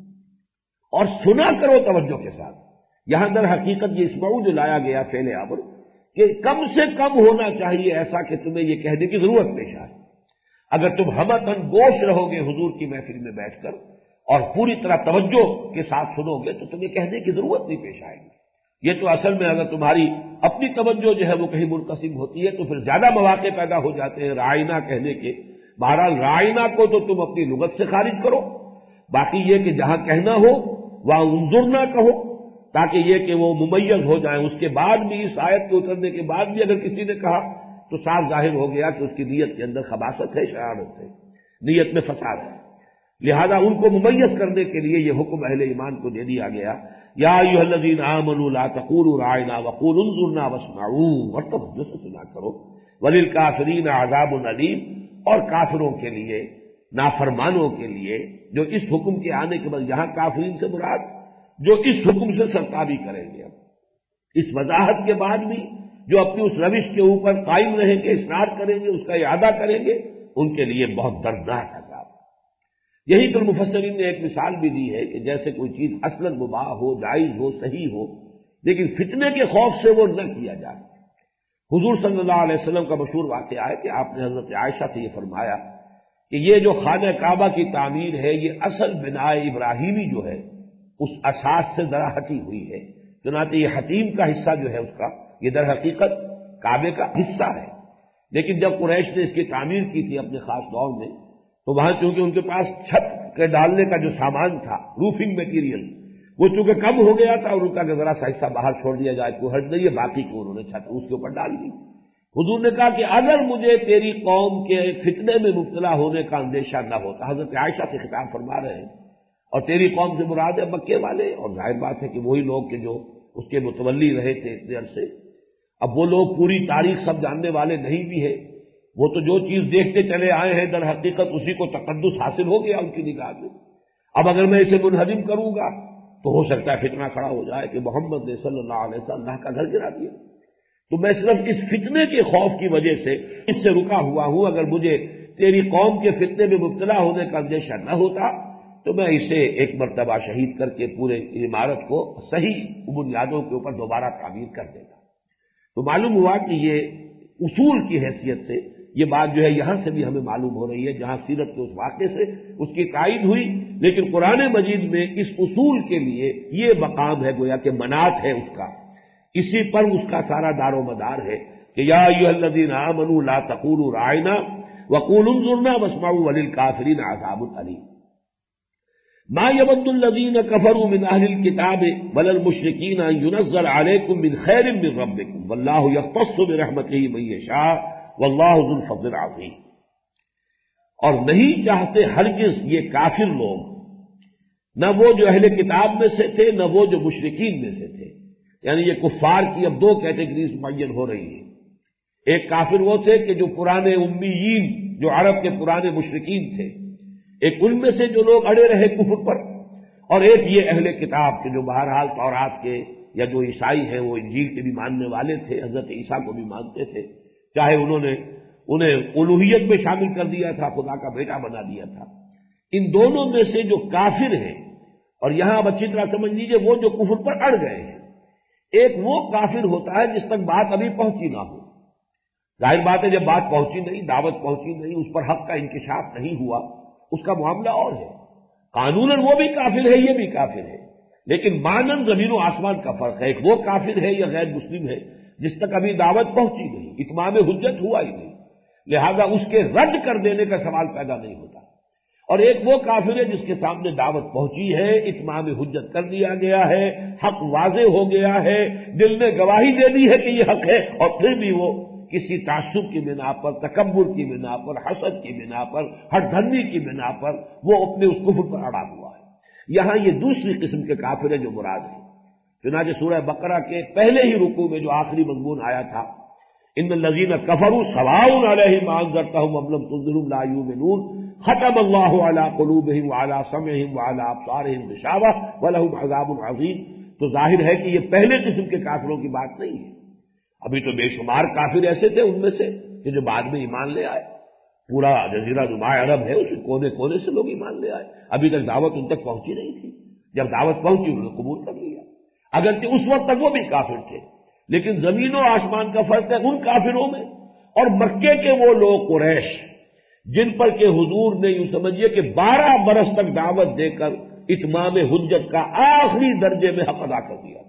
اور سنا کرو توجہ کے ساتھ۔ یہاں در حقیقت یہ اسمعوا جو لایا گیا فعل امر کہ کم سے کم ہونا چاہیے ایسا کہ تمہیں یہ کہنے کی ضرورت پیش آئے۔ اگر تم ہمتاً گوش رہو گے حضور کی محفل میں بیٹھ کر اور پوری طرح توجہ کے ساتھ سنو گے تو تمہیں کہنے کی ضرورت نہیں پیش آئے گی۔ یہ تو اصل میں اگر تمہاری اپنی توجہ جو ہے وہ کہیں منقسم ہوتی ہے تو پھر زیادہ مواقع پیدا ہو جاتے ہیں رائنا کہنے کے۔ بہرحال رائنا کو تو تم اپنی لغت سے خارج کرو، باقی یہ کہ جہاں کہنا ہو وہاں انظرنا کہو، تاکہ یہ کہ وہ ممیز ہو جائیں۔ اس کے بعد بھی اس آیت کے اترنے کے بعد بھی اگر کسی نے کہا تو صاف ظاہر ہو گیا کہ اس کی نیت کے اندر خباثت ہے، شرارت ہے، نیت میں فساد ہے۔ لہذا ان کو ممیز کرنے کے لیے یہ حکم اہل ایمان کو دے دیا گیا، یا ایھا الذین آمنوا لا تقولوا راعنا وقولوا انظرنا واسمعوا، اور توجہ سے سنا کرو۔ وللکافرین عذاب علیم، اور کافروں کے لیے، نافرمانوں کے لیے جو اس حکم کے آنے کے بعد، یہاں کافرین سے مراد جو اس حکم سے سرتابی کریں گے، اب اس وضاحت کے بعد بھی جو اپنی اس روش کے اوپر قائم رہیں گے، اصرار کریں گے، اس کا اعادہ کریں گے، ان کے لیے بہت دردناک عذاب۔ یہی تو مفسرین نے ایک مثال بھی دی ہے کہ جیسے کوئی چیز اصلاً مباح ہو، جائز ہو، صحیح ہو، لیکن فتنے کے خوف سے وہ نہ کیا جائے۔ حضور صلی اللہ علیہ وسلم کا مشہور واقعہ ہے کہ آپ نے حضرت عائشہ سے یہ فرمایا کہ یہ جو خانہ کعبہ کی تعمیر ہے یہ اصل بناء ابراہیمی جو ہے اس اساس سے ذرا ہٹی ہوئی ہے، چنانچہ یہ حتیم کا حصہ جو ہے اس کا یہ در حقیقت کعبے کا حصہ ہے، لیکن جب قریش نے اس کی تعمیر کی تھی اپنے خاص دور میں تو وہاں چونکہ ان کے پاس چھت کے ڈالنے کا جو سامان تھا، روفنگ میٹیریل، وہ چونکہ کم ہو گیا تھا اور ان کا ذرا سا حصہ باہر چھوڑ دیا جائے، کوئی حرج نہیں ہے، باقی کو انہوں نے چھت اس کے اوپر ڈال دی۔ حضور نے کہا کہ اگر مجھے تیری قوم کے فتنے میں مبتلا ہونے کا اندیشہ نہ ہوتا، حضرت عائشہ سے خطاب فرما رہے ہیں، اور تیری قوم سے مراد ہے مکے والے، اور ظاہر بات ہے کہ وہی لوگ کہ جو اس کے متولی رہے تھے اتنے عرصے، اب وہ لوگ پوری تاریخ سب جاننے والے نہیں بھی ہیں، وہ تو جو چیز دیکھتے چلے آئے ہیں در حقیقت اسی کو تقدس حاصل ہو گیا ان کی نگاہ میں۔ اب اگر میں اسے منہدم کروں گا تو ہو سکتا ہے فتنہ کھڑا ہو جائے کہ محمد نے صلی اللہ علیہ وسلم اللہ کا گھر گرا دیا، تو میں صرف اس فتنے کے خوف کی وجہ سے اس سے رکا ہوا ہوں۔ اگر مجھے تیری قوم کے فتنے میں مبتلا ہونے کا اندیشہ نہ ہوتا تو میں اسے ایک مرتبہ شہید کر کے پورے عمارت کو صحیح بنیادوں کے اوپر دوبارہ تعمیر کر دیتا۔ تو معلوم ہوا کہ یہ اصول کی حیثیت سے یہ بات جو ہے یہاں سے بھی ہمیں معلوم ہو رہی ہے، جہاں سیرت کے اس واقعے سے اس کی تائید ہوئی، لیکن قرآن مجید میں اس اصول کے لیے یہ مقام ہے گویا کہ مناط ہے اس کا، اسی پر اس کا سارا دار و مدار ہے کہ یا ایھا الذین آمنوا لا تقولوا راعنا وقولوا انظرنا واسمعوا وللکافرین عذاب علیم۔ ما يود الذين كفروا من اهل الكتاب ولا المشركين ان ينزل عليكم من خير من ربكم والله يختص برحمته من يشاء والله ذو الفضل العظيم۔ اور نہیں چاہتے ہرگز یہ کافر لوگ، نہ وہ جو اہل کتاب میں سے تھے نہ وہ جو مشرکین میں سے تھے، یعنی یہ کفار کی اب دو کیٹیگریز معین ہو رہی ہیں۔ ایک کافر وہ تھے کہ جو پرانے امیین، جو عرب کے پرانے مشرکین تھے، ایک ان میں سے جو لوگ اڑے رہے کفر پر، اور ایک یہ اہل کتاب کے جو بہرحال تورات کے یا جو عیسائی ہیں وہ انجیل کے بھی ماننے والے تھے، حضرت عیسیٰ کو بھی مانتے تھے، چاہے انہوں نے انہیں الوہیت میں شامل کر دیا تھا، خدا کا بیٹا بنا دیا تھا۔ ان دونوں میں سے جو کافر ہیں، اور یہاں اب اچھی طرح سمجھ لیجیے وہ جو کفر پر اڑ گئے ہیں، ایک وہ کافر ہوتا ہے جس تک بات ابھی پہنچی نہ ہو۔ ظاہر بات ہے جب بات پہنچی نہیں، دعوت پہنچی نہیں، اس پر حق کا انکشاف نہیں ہوا، اس کا معاملہ اور ہے۔ قانوناً وہ بھی کافر ہے، یہ بھی کافر ہے، لیکن مانن زمین و آسمان کا فرق ہے۔ ایک وہ کافر ہے یا غیر مسلم ہے جس تک ابھی دعوت پہنچی نہیں، اتمام حجت ہوا ہی نہیں، لہذا اس کے رد کر دینے کا سوال پیدا نہیں ہوتا۔ اور ایک وہ کافر ہے جس کے سامنے دعوت پہنچی ہے، اتمام حجت کر دیا گیا ہے، حق واضح ہو گیا ہے، دل نے گواہی دے دی ہے کہ یہ حق ہے، اور پھر بھی وہ کسی تعصب کی بنا پر، تکبر کی بنا پر، حسد کی بنا پر، ہٹ دھرمی کی بنا پر وہ اپنے اس کفر پر اڑا ہوا ہے۔ یہاں یہ دوسری قسم کے کافر ہیں جو مراد ہیں۔ چنانچہ سورہ بقرہ کے پہلے ہی رکوع میں جو آخری مضمون آیا تھا، ان الذین کفروا سواء علیہم انذرتہم ام لم تنذرہم لا یؤمنون ختم اللہ علی قلوبہم وعلی سمعہم وعلی ابصارہم غشاوہ ولہم عذاب عظیم. تو ظاہر ہے کہ یہ پہلے قسم کے کافروں کی بات نہیں ہے. ابھی تو بے شمار کافر ایسے تھے ان میں سے کہ جو بعد میں ایمان لے آئے. پورا جزیرہ نما عرب ہے، اس کونے کونے سے لوگ ایمان لے آئے. ابھی تک دعوت ان تک پہنچی نہیں تھی. جب دعوت پہنچی انہوں نے قبول کر لیا، اگرچہ اس وقت تک وہ بھی کافر تھے. لیکن زمین و آسمان کا فرق ہے ان کافروں میں اور مکے کے وہ لوگ قریش جن پر کہ حضور نے یوں سمجھیے کہ بارہ برس تک دعوت دے کر اتمام حجت کا آخری درجے میں حق ادا کر دیا.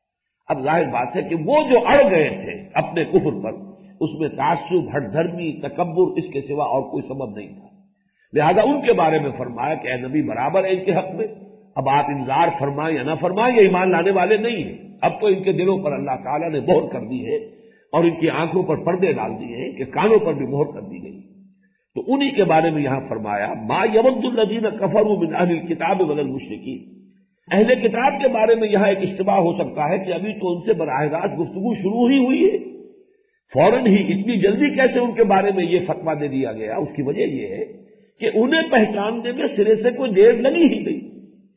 اب ظاہر بات ہے کہ وہ جو اڑ گئے تھے اپنے کفر پر، اس میں تعصب، ہٹ دھرمی، تکبر، اس کے سوا اور کوئی سبب نہیں تھا. لہذا ان کے بارے میں فرمایا کہ اے نبی برابر ہے ان کے حق میں، اب آپ انذار فرمائیں یا نہ فرمائیں، یہ ایمان لانے والے نہیں ہیں. اب تو ان کے دلوں پر اللہ تعالیٰ نے مہر کر دی ہے اور ان کی آنکھوں پر پردے ڈال دیے ہیں کہ کانوں پر بھی مہر کر دی گئی. تو انہی کے بارے میں یہاں فرمایا ما یود الذین کفروا من اہل الکتاب ولا المشرکین. اہل کتاب کے بارے میں یہاں ایک اشتباہ ہو سکتا ہے کہ ابھی تو ان سے براہ راست گفتگو شروع ہی ہوئی ہے، فوراً ہی اتنی جلدی کیسے ان کے بارے میں یہ فتویٰ دے دیا گیا؟ اس کی وجہ یہ ہے کہ انہیں پہچاننے میں سرے سے کوئی دیر لگی ہی نہیں.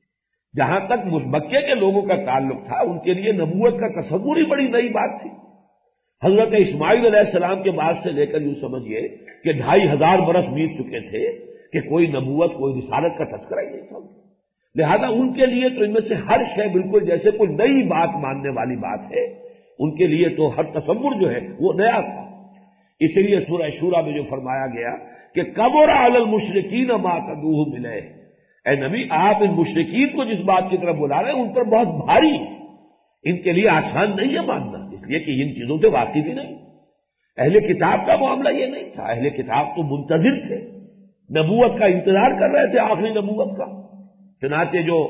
جہاں تک مکے کے لوگوں کا تعلق تھا ان کے لیے نبوت کا تصور ہی بڑی نئی بات تھی. حضرت اسماعیل علیہ السلام کے بعد سے لے کر یوں سمجھیے کہ ڈھائی ہزار برس بیت چکے تھے کہ کوئی نبوت، کوئی رسالت کا تذکرہ ہی نہیں تھا. لہذا ان کے لیے تو ان میں سے ہر شے بالکل جیسے کوئی نئی بات ماننے والی بات ہے. ان کے لیے تو ہر تصور جو ہے وہ نیا تھا. اسی لیے سورہ شورى میں جو فرمایا گیا کہ کبر علی المشرکین ما تدعوہم الیہ، اے نبی آپ ان مشرکین کو جس بات کی طرف بلا رہے ہیں ان پر بہت بھاری، ان کے لیے آسان نہیں ہے ماننا، اس لیے کہ ان چیزوں سے واقف ہی نہیں. اہل کتاب کا معاملہ یہ نہیں تھا. اہل کتاب تو منتظر تھے، نبوت کا انتظار کر رہے تھے، آخری نبوت کا. چنانچہ جو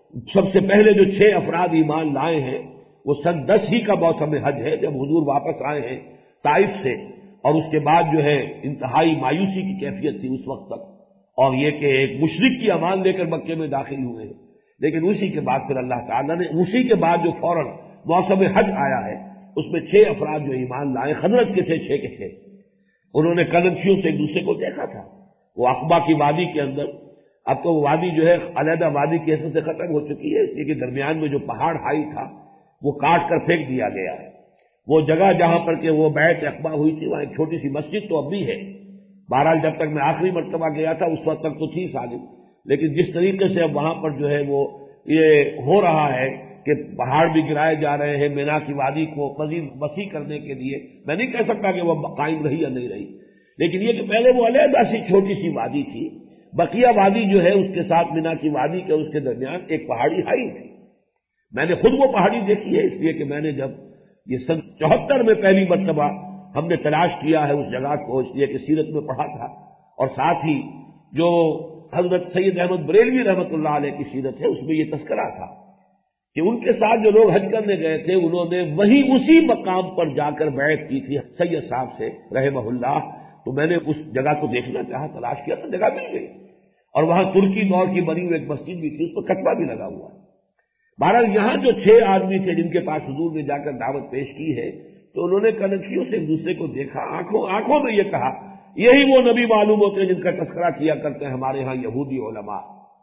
سب سے پہلے جو چھ افراد ایمان لائے ہیں وہ سن دس ہی کا موسم حج ہے جب حضور واپس آئے ہیں طائف سے، اور اس کے بعد جو ہے انتہائی مایوسی کی کیفیت تھی اس وقت تک، اور یہ کہ ایک مشرک کی امان لے کر مکے میں داخل ہوئے ہیں. لیکن اسی کے بعد پھر اللہ تعالیٰ نے اسی کے بعد جو فوراً موسم حج آیا ہے اس میں چھ افراد جو ایمان لائے خضرت کے تھے، چھ کے تھے. انہوں نے کننکھیوں سے ایک دوسرے کو دیکھا تھا وہ عقبہ کی وادی کے اندر. اب تو وہ وادی جو ہے علیحدہ وادی کی حیثیت سے ختم ہو چکی ہے، اس لیے کہ درمیان میں جو پہاڑ ہائی تھا وہ کاٹ کر پھینک دیا گیا ہے. وہ جگہ جہاں پر کہ وہ بیعت عقبہ ہوئی تھی وہاں ایک چھوٹی سی مسجد تو اب بھی ہے. بہرحال جب تک میں آخری مرتبہ گیا تھا اس وقت تک تو تھی سالم، لیکن جس طریقے سے اب وہاں پر جو ہے وہ یہ ہو رہا ہے کہ پہاڑ بھی گرائے جا رہے ہیں مینا کی وادی کو مزید وسیع کرنے کے لیے، میں نہیں کہہ سکتا کہ وہ قائم رہی یا نہیں رہی، لیکن یہ کہ پہلے وہ علیحدہ سی چھوٹی سی وادی تھی. بقیہ وادی جو ہے اس کے ساتھ مینا کی وادی کے اس کے درمیان ایک پہاڑی ہائی تھی. میں نے خود وہ پہاڑی دیکھی ہے، اس لیے کہ میں نے جب یہ سن چوہتر میں پہلی مرتبہ ہم نے تلاش کیا ہے اس جگہ کو، اس لیے کہ سیرت میں پڑھا تھا، اور ساتھ ہی جو حضرت سید احمد بریلوی رحمۃ اللہ علیہ کی سیرت ہے اس میں یہ تذکرہ تھا کہ ان کے ساتھ جو لوگ حج کرنے گئے تھے انہوں نے وہی اسی مقام پر جا کر بیعت کی تھی سید صاحب سے رحمہ اللہ. تو میں نے اس جگہ کو دیکھنا چاہا، تلاش کیا تو جگہ مل گئی، اور وہاں ترکی دور کی بنی ہوئی ایک مسجد بھی تھی، اس پر کتبہ بھی لگا ہوا. بہرحال یہاں جو چھ آدمی تھے جن کے پاس حضور نے جا کر دعوت پیش کی ہے تو انہوں نے کنکھیوں سے ایک دوسرے کو دیکھا، آنکھوں آنکھوں میں یہ کہا یہی وہ نبی معلوم ہوتے ہیں جن کا تذکرہ کیا کرتے ہیں ہمارے ہاں یہودی علماء.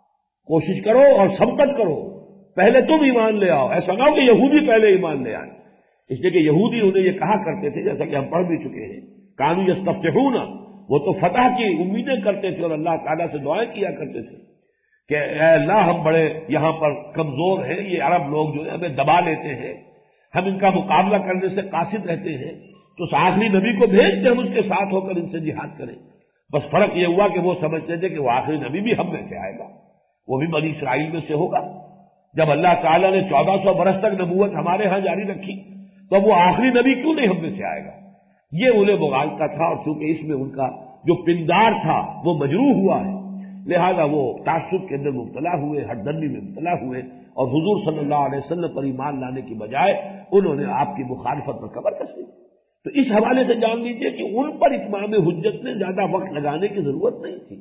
کوشش کرو اور سبقت کرو، پہلے تم ایمان لے آؤ، ایسا نہ ہو کہ یہودی پہلے ایمان لے آئے. اس لیے کہ یہودی انہیں یہ کہا کرتے تھے جیسا کہ ہم پڑھ بھی چکے ہیں، کانوا یستفتحون، وہ تو فتح کی امیدیں کرتے تھے اور اللہ تعالیٰ سے دعائیں کیا کرتے تھے کہ اے اللہ ہم بڑے یہاں پر کمزور ہیں، یہ عرب لوگ جو ہے ہمیں دبا لیتے ہیں، ہم ان کا مقابلہ کرنے سے قاصد رہتے ہیں، تو آخری نبی کو بھیج کے ہم اس کے ساتھ ہو کر ان سے جہاد کریں. بس فرق یہ ہوا کہ وہ سمجھتے تھے کہ وہ آخری نبی بھی ہم میں سے آئے گا، وہ بھی بنی اسرائیل میں سے ہوگا. جب اللہ تعالیٰ نے چودہ سو برس تک نبوت ہمارے ہاں جاری رکھی تو اب وہ آخری نبی کیوں نہیں ہم میں سے آئے گا؟ یہ انہیں مغالطہ تھا، اور چونکہ اس میں ان کا جو پندار تھا وہ مجروح ہوا ہے لہذا وہ تعصب کے اندر مبتلا ہوئے، ہردرمی میں مبتلا ہوئے، اور حضور صلی اللہ علیہ وسلم پر ایمان لانے کی بجائے انہوں نے آپ کی مخالفت پر کمر کس لی. تو اس حوالے سے جان لیجیے کہ ان پر اتمام حجت میں زیادہ وقت لگانے کی ضرورت نہیں تھی.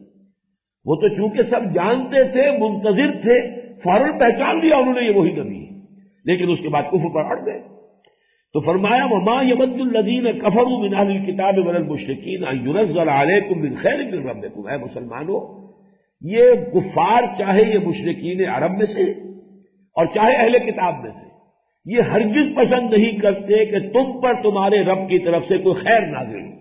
وہ تو چونکہ سب جانتے تھے، منتظر تھے، فوراً پہچان لیا انہوں نے یہ وہی نبی ہے، لیکن اس کے بعد کفر پر اڑ گئے. تو فرمایا وما یود الذین کفروا من اہل الکتاب والمشرکین ان ينزل علیکم من خیر من ربکم، اے مسلمانوں یہ کفار چاہے یہ مشرکین عرب میں سے اور چاہے اہل کتاب میں سے، یہ ہرگز پسند نہیں کرتے کہ تم پر تمہارے رب کی طرف سے کوئی خیر نازل ہو۔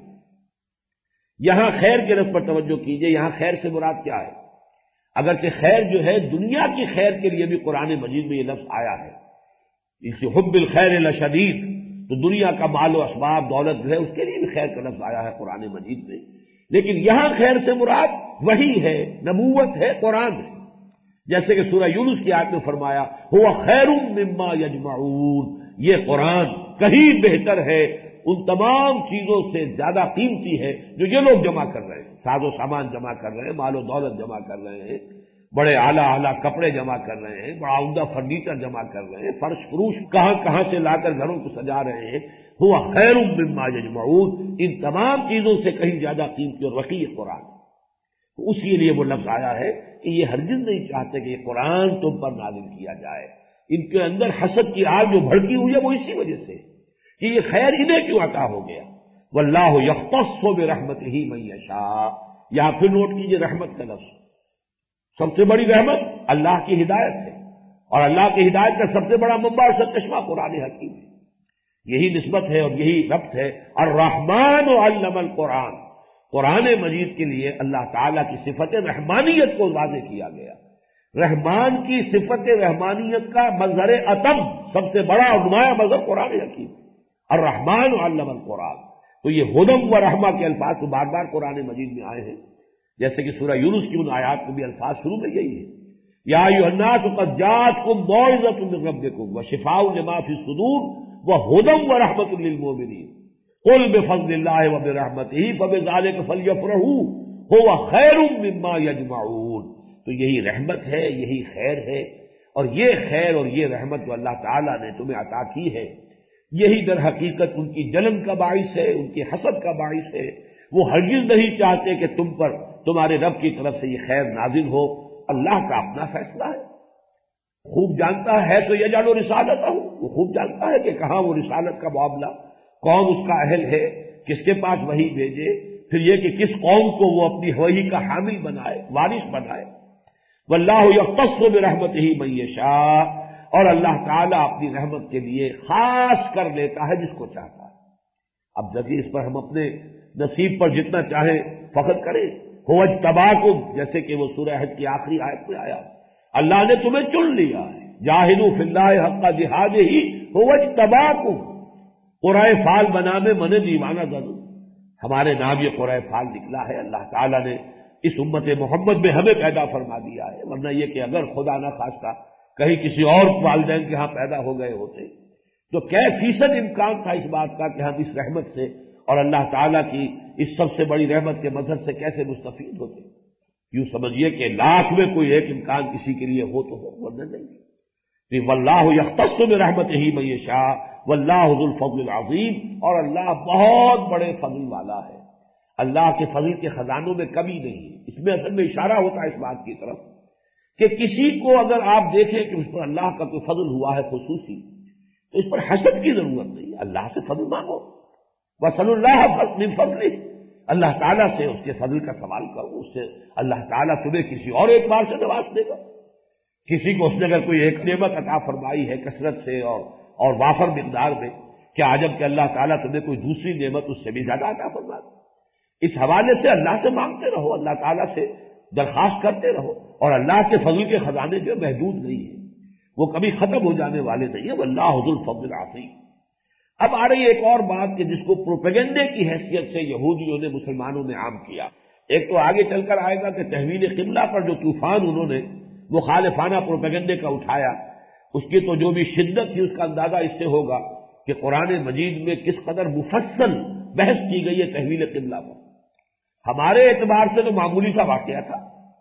یہاں خیر کی طرف پر توجہ کیجئے، یہاں خیر سے مراد کیا ہے؟ اگرچہ خیر جو ہے دنیا کی خیر کے لیے بھی قرآن مجید میں یہ لفظ آیا ہے، اس سے حب الخیر لشدید، تو دنیا کا مال و اسباب دولت جو ہے اس کے لیے بھی خیر کا لفظ آیا ہے قرآن مجید میں، لیکن یہاں خیر سے مراد وہی ہے، نبوت ہے، قرآن ہے۔ جیسے کہ سورہ یونس کی آیت میں فرمایا ہوا خیر مما یجمعون، یہ قرآن کہیں بہتر ہے، ان تمام چیزوں سے زیادہ قیمتی ہے جو یہ لوگ جمع کر رہے ہیں، ساز و سامان جمع کر رہے ہیں، مال و دولت جمع کر رہے ہیں، بڑے اعلیٰ اعلیٰ کپڑے جمع کر رہے ہیں، بڑا عمدہ فرنیچر جمع کر رہے ہیں، فرش فروش کہاں کہاں سے لا کر گھروں کو سجا رہے ہیں، ہوا خیر مما یجمعون، ان تمام چیزوں سے کہیں زیادہ قیمتی اور وقیع قرآن۔ تو اسی لیے وہ لفظ آیا ہے کہ یہ ہرگز نہیں چاہتے کہ یہ قرآن تم پر نازل کیا جائے، ان کے اندر حسد کی آگ جو بھڑکی ہوئی ہے وہ اسی وجہ سے کہ یہ خیر انہیں کیوں عطا ہو گیا۔ واللہ یختص برحمتہ من یشاء، یہاں پھر نوٹ کیجیے رحمت کا لفظ، سب سے بڑی رحمت اللہ کی ہدایت ہے، اور اللہ کی ہدایت کا سب سے بڑا منبع اور سرچشمہ قرآن حکیم ہے، یہی نسبت ہے اور یہی ربط ہے۔ الرحمن علم القرآن، قرآن مجید کے لیے اللہ تعالیٰ کی صفت رحمانیت کو واضح کیا گیا۔ رحمان کی صفت رحمانیت کا مظہر اتم، سب سے بڑا اور نمایاں مظہر قرآن حکیم، الرحمن علم القرآن۔ تو یہ ہدم و رحمہ کے الفاظ تو بار بار قرآن مجید میں آئے ہیں، جیسے کہ سورہ یونس کی ان آیات میں بھی الفاظ شروع میں یہی ہے، یا ایھا الناس قد جاءتکم موعظۃ من ربکم وشفاء لما فی الصدور وہدی ورحمۃ للمؤمنین قل بفضل اللہ وبرحمتہ فبذلک فلیفرحوا ھو خیر مما یجمعون۔ تو یہی رحمت ہے، یہی خیر ہے، اور یہ خیر اور یہ رحمت جو اللہ تعالیٰ نے تمہیں عطا کی ہے، یہی در حقیقت ان کی جلن کا باعث ہے، ان کی حسد کا باعث ہے۔ وہ ہرگز نہیں چاہتے کہ تم پر تمہارے رب کی طرف سے یہ خیر نازل ہو، اللہ کا اپنا فیصلہ ہے، خوب جانتا ہے تو یجعل رسالتہ، وہ خوب جانتا ہے کہ کہاں وہ رسالت کا معاملہ، کون اس کا اہل ہے، کس کے پاس وحی بھیجے، پھر یہ کہ کس قوم کو وہ اپنی وحی کا حامل بنائے، وارث بنائے۔ واللہ یختص برحمتہ من یشاء، اور اللہ تعالیٰ اپنی رحمت کے لیے خاص کر لیتا ہے جس کو چاہتا ہے۔ اب جبکہ اس پر ہم اپنے نصیب پر جتنا چاہیں فخر کریں، هو اجتباکم، جیسے کہ وہ سورہ حج کی آخری آیت میں آیا، اللہ نے تمہیں چن لیا ہے، جاہدوا فی اللہ حق جہادہ هو اجتباکم۔ قرائے فال بنا میں من دیوانہ زدو، ہمارے نام یہ قرائے فال نکلا ہے، اللہ تعالیٰ نے اس امت محمد میں ہمیں پیدا فرما دیا ہے، ورنہ یہ کہ اگر خدا نہ خواستہ کہیں کسی اور والدین کے ہاں پیدا ہو گئے ہوتے تو کئی فیصد امکان تھا اس بات کا کہ ہم اس رحمت سے اور اللہ تعالیٰ کی اس سب سے بڑی رحمت کے مظہر سے کیسے مستفید ہوتے۔ یوں سمجھیے کہ لاکھ میں کوئی ایک امکان کسی کے لیے ہو تو ہو، ورنہ نہیں۔ واللہ یختص برحمتہ من یشاء واللہ ذو الفضل العظیم، اور اللہ بہت بڑے فضل والا ہے، اللہ کے فضل کے خزانوں میں کمی نہیں ہے۔ اس میں اصل میں اشارہ ہوتا ہے اس بات کی طرف کہ کسی کو اگر آپ دیکھیں کہ اس پر اللہ کا کوئی فضل ہوا ہے خصوصی، تو اس پر حسد کی ضرورت نہیں، اللہ سے فضل مانگو، وَصَلُ اللَّهَ مِن فَضْلِهِ، اللہ تعالیٰ سے اس کے فضل کا سوال کرو، اس سے اللہ تعالیٰ تمہیں کسی اور اعتبار سے نواز دے گا۔ کسی کو اس نے اگر کوئی ایک نعمت عطا فرمائی ہے کثرت سے اور اور وافر مقدار میں، کیا عجب کہ اللہ تعالیٰ تمہیں کوئی دوسری نعمت اس سے بھی زیادہ عطا فرما دے۔ اس حوالے سے اللہ سے مانگتے رہو، اللہ تعالیٰ سے درخواست کرتے رہو، اور اللہ کے فضل کے خزانے جو محدود نہیں ہیں، وہ کبھی ختم ہو جانے والے نہیں ہیں، واللہ ذو الفضل العظیم۔ اب آ رہی ایک اور بات کہ جس کو پروپیگنڈے کی حیثیت سے یہودیوں نے مسلمانوں میں عام کیا۔ ایک تو آگے چل کر آئے گا کہ تحویل قبلہ پر جو طوفان انہوں نے مخالفانہ پروپیگنڈے کا اٹھایا، اس کی تو جو بھی شدت تھی اس کا اندازہ اس سے ہوگا کہ قرآن مجید میں کس قدر مفصل بحث کی گئی ہے تحویل قبلہ پر۔ ہمارے اعتبار سے تو معمولی سا واقعہ تھا،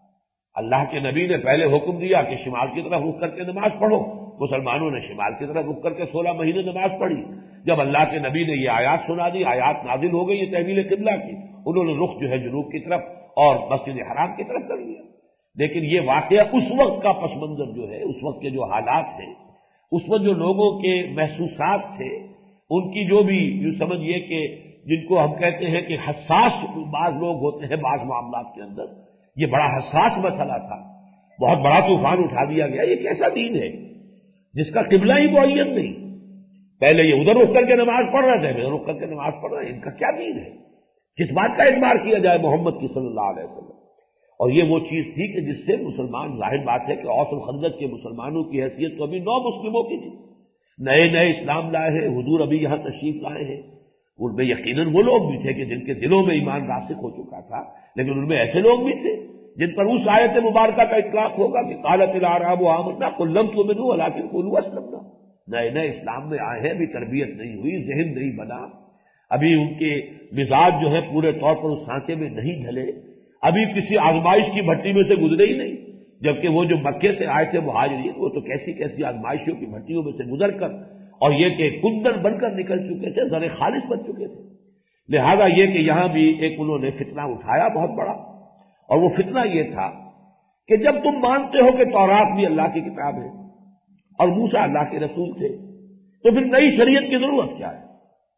اللہ کے نبی نے پہلے حکم دیا کہ شمال کی طرف رخ کر کے نماز پڑھو، مسلمانوں نے شمال کی طرف رخ کر کے سولہ مہینے نماز پڑھی۔ جب اللہ کے نبی نے یہ آیات سنا دی، آیات نازل ہو گئی یہ تحویل قبلہ کی، انہوں نے رخ جو ہے جنوب کی طرف اور مسجد حرام کی طرف کر لیا۔ لیکن یہ واقعہ اس وقت کا پس منظر جو ہے، اس وقت کے جو حالات تھے، اس وقت جو لوگوں کے محسوسات تھے، ان کی جو بھی یوں سمجھیے کہ جن کو ہم کہتے ہیں کہ حساس بعض لوگ ہوتے ہیں بعض معاملات کے اندر، یہ بڑا حساس مسئلہ تھا، بہت بڑا طوفان اٹھا دیا گیا۔ یہ کیسا دین ہے جس کا قبلہ ہی معین نہیں؟ پہلے یہ ادھر رخ کر کے نماز پڑھ رہے تھے، ادھر رخ کر کے نماز پڑھ رہے ہیں، ان کا کیا دین ہے؟ کس بات کا اعتبار کیا جائے محمد کی صلی اللہ علیہ وسلم؟ اور یہ وہ چیز تھی کہ جس سے مسلمان، ظاہر بات ہے کہ اوس الخندق کے مسلمانوں کی حیثیت تو ابھی نو مسلموں کی تھی، نئے نئے اسلام لائے ہیں، حضور ابھی یہاں تشریف لائے ہیں، ان میں یقیناً وہ لوگ بھی تھے کہ جن کے دلوں میں ایمان راسخ ہو چکا تھا، لیکن ان میں ایسے لوگ بھی تھے جن پر اس آیت مبارکہ کا اطلاق ہوگا کہ قالت الاعراب آمنا قل لم تؤمنوا ولکن قولوا اسلمنا۔ نئے نئے اسلام میں آئے ہیں، ابھی تربیت نہیں ہوئی، ذہن نہیں بنا، ابھی ان کے مزاج جو ہے پورے طور پر اس سانچے میں نہیں ڈھلے، ابھی کسی آزمائش کی بھٹی میں سے گزرے ہی نہیں، جبکہ وہ جو مکے سے آئے تھے مہاجرین، وہ تو کیسی کیسی آزمائشوں کی بھٹیوں میں سے گزر کر اور یہ کہ کندن بن کر نکل چکے تھے، زر خالص بن چکے تھے۔ لہذا یہ کہ یہاں بھی ایک انہوں نے فتنہ اٹھایا بہت بڑا، اور وہ فتنہ یہ تھا کہ جب تم مانتے ہو کہ تورات بھی اللہ کی کتاب ہے اور موسیٰ اللہ کے رسول تھے، تو پھر نئی شریعت کی ضرورت کیا ہے؟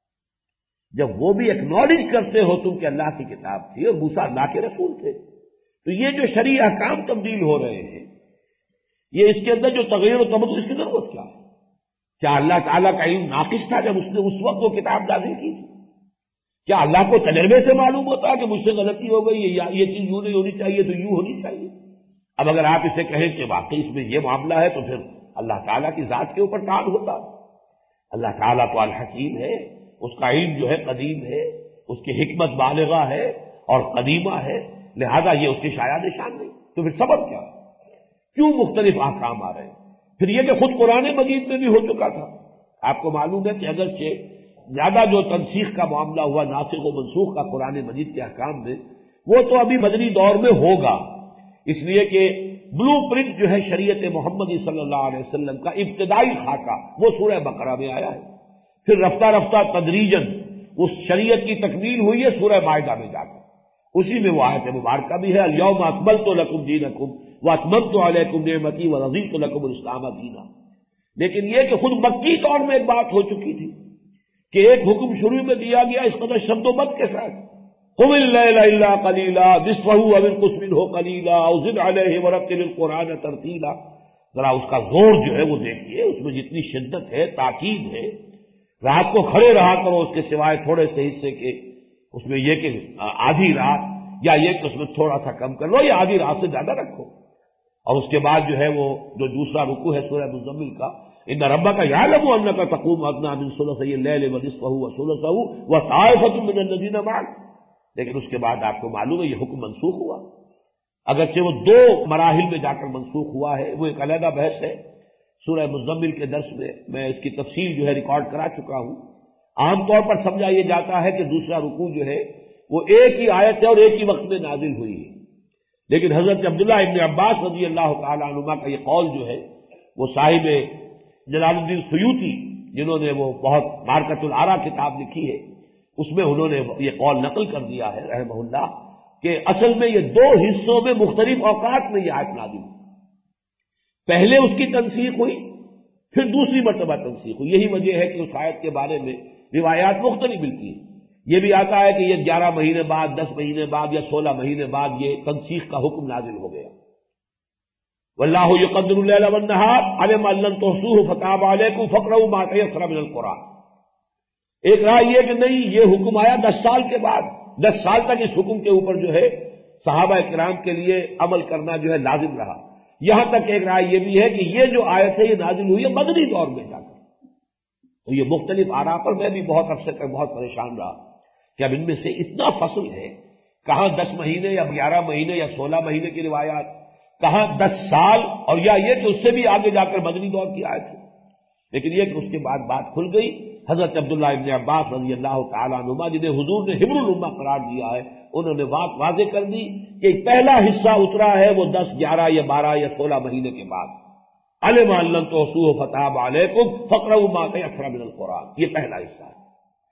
جب وہ بھی ایکنالج کرتے ہو تم کہ اللہ کی کتاب تھی اور موسیٰ اللہ کے رسول تھے، تو یہ جو شرعی احکام تبدیل ہو رہے ہیں، یہ اس کے اندر جو تغیر و تبدل، اس کی ضرورت کیا ہے؟ کیا اللہ تعالیٰ کا علم ناقص تھا جب اس نے اس وقت وہ کتاب نازل کی تھی؟ کیا اللہ کو تجربے سے معلوم ہوتا ہے کہ مجھ سے غلطی ہو گئی، یہ یہ چیز یوں نہیں ہونی چاہیے تو یوں ہونی چاہیے؟ اب اگر آپ اسے کہیں کہ واقعی اس میں یہ معاملہ ہے، تو پھر اللہ تعالیٰ کی ذات کے اوپر تعال ہوتا۔ اللہ تعالیٰ تو الحکیم ہے، اس کا علم جو ہے قدیم ہے، اس کی حکمت بالغہ ہے اور قدیمہ ہے، لہذا یہ اس کی شایع نشان نہیں۔ تو پھر سبب کیا؟ کیوں مختلف احکام آ رہے ہیں؟ پھر یہ کہ خود قرآن مجید میں بھی ہو چکا تھا۔ آپ کو معلوم ہے کہ اگرچہ زیادہ جو تنسیخ کا معاملہ ہوا ناسخ و منسوخ کا قرآن مجید کے احکام میں، وہ تو ابھی مدنی دور میں ہوگا، اس لیے کہ بلو پرنٹ جو ہے شریعت محمدی صلی اللہ علیہ وسلم کا ابتدائی خاکہ وہ سورہ بقرہ میں آیا ہے، پھر رفتہ رفتہ تدریجاً اس شریعت کی تکمیل ہوئی ہے سورہ مائدہ میں جا کر، اسی میں وہ آیت مبارکہ بھی ہے، الیوم اکملت لکم دینکم واتممت علیکم نعمتی ورضیت لکم الاسلام دینا۔ لیکن یہ کہ خود مکی دور میں ایک بات ہو چکی تھی کہ ایک حکم شروع میں دیا گیا اس قدر شد و بد کے ساتھ، قم اللیل الا قلیلا نصفہ او انقص منہ قلیلا او زد علیہ ورتل القرآن ترتیلا۔ ذرا اس کا زور جو ہے وہ دیکھیے، اس میں جتنی شدت ہے، تاکید ہے، رات کو کھڑے رہا کرو اس کے سوائے تھوڑے سے حصے کے، اس میں یہ کہ آدھی رات، یا یہ کہ اس میں تھوڑا سا کم کر لو یا آدھی رات سے زیادہ رکھو۔ اور اس کے بعد جو ہے وہ جو دوسرا رکوع ہے سورہ مزمل کا، ان ربک یعلم انک تقوم ادنی من ثلثی اللیل ونصفہ وثلثہ وطائفۃ من الذین معک۔ لیکن اس کے بعد آپ کو معلوم ہے یہ حکم منسوخ ہوا، اگرچہ وہ دو مراحل میں جا کر منسوخ ہوا ہے، وہ ایک علیحدہ بحث ہے۔ سورہ مزمل کے درس میں میں اس کی تفصیل جو ہے ریکارڈ کرا چکا ہوں۔ عام طور پر سمجھا یہ جاتا ہے کہ دوسرا رکوع جو ہے وہ ایک ہی آیت ہے اور ایک ہی وقت میں نازل ہوئی ہے، لیکن حضرت عبداللہ ابن عباس رضی اللہ تعالی عنہما کا یہ قول جو ہے، وہ صاحب جلال الدین سیوطی جنہوں نے وہ بہت مارکۃ الآراء کتاب لکھی ہے، اس میں انہوں نے یہ قول نقل کر دیا ہے رحمہ اللہ کہ اصل میں یہ دو حصوں میں مختلف اوقات میں یہ آیت نازل ہوئی، پہلے اس کی تنسیخ ہوئی، پھر دوسری مرتبہ تنسیخ ہوئی۔ یہی وجہ ہے کہ اس آیت کے بارے میں روایات مختلف ملتی ہیں، یہ بھی آتا ہے کہ یہ گیارہ مہینے بعد، دس مہینے بعد یا سولہ مہینے بعد یہ تنسیخ کا حکم نازل ہو گیا۔ واللہ یقدر اللیل والنہار علم ان لن تحصوہ فتاب علیکم فاقرؤوا ما تیسر من القرآن۔ ایک رائے یہ کہ نہیں، یہ حکم آیا دس سال کے بعد، دس سال تک اس حکم کے اوپر جو ہے صحابہ کرام کے لیے عمل کرنا جو ہے لازم رہا۔ یہاں تک ایک رائے یہ بھی ہے کہ یہ جو آیت ہے یہ نازل ہوئی ہے مدنی دور میں جا کر۔ تو یہ مختلف آراء پر میں بھی بہت عرصے تک بہت پریشان رہا کہ اب ان میں سے اتنا فصل ہے، کہاں دس مہینے یا گیارہ مہینے یا سولہ مہینے کی روایات، کہاں دس سال، اور یا یہ کہ اس سے بھی آگے جا کر مدنی دور کی آیت ہے۔ لیکن یہ کہ اس کے بعد بات کھل گئی، حضرت عبداللہ ابن عباس رضی اللہ تعالیٰ عنہما جنہیں حضور نے حبر الامہ قرار دیا ہے، انہوں نے بات واضح کر دی کہ پہلا حصہ اترا ہے وہ دس گیارہ یا بارہ یا سولہ مہینے کے بعد، علم ان لن تحصوہ فتاب علیکم فاقرؤوا ما تیسر من القرآن، یہ پہلا حصہ ہے۔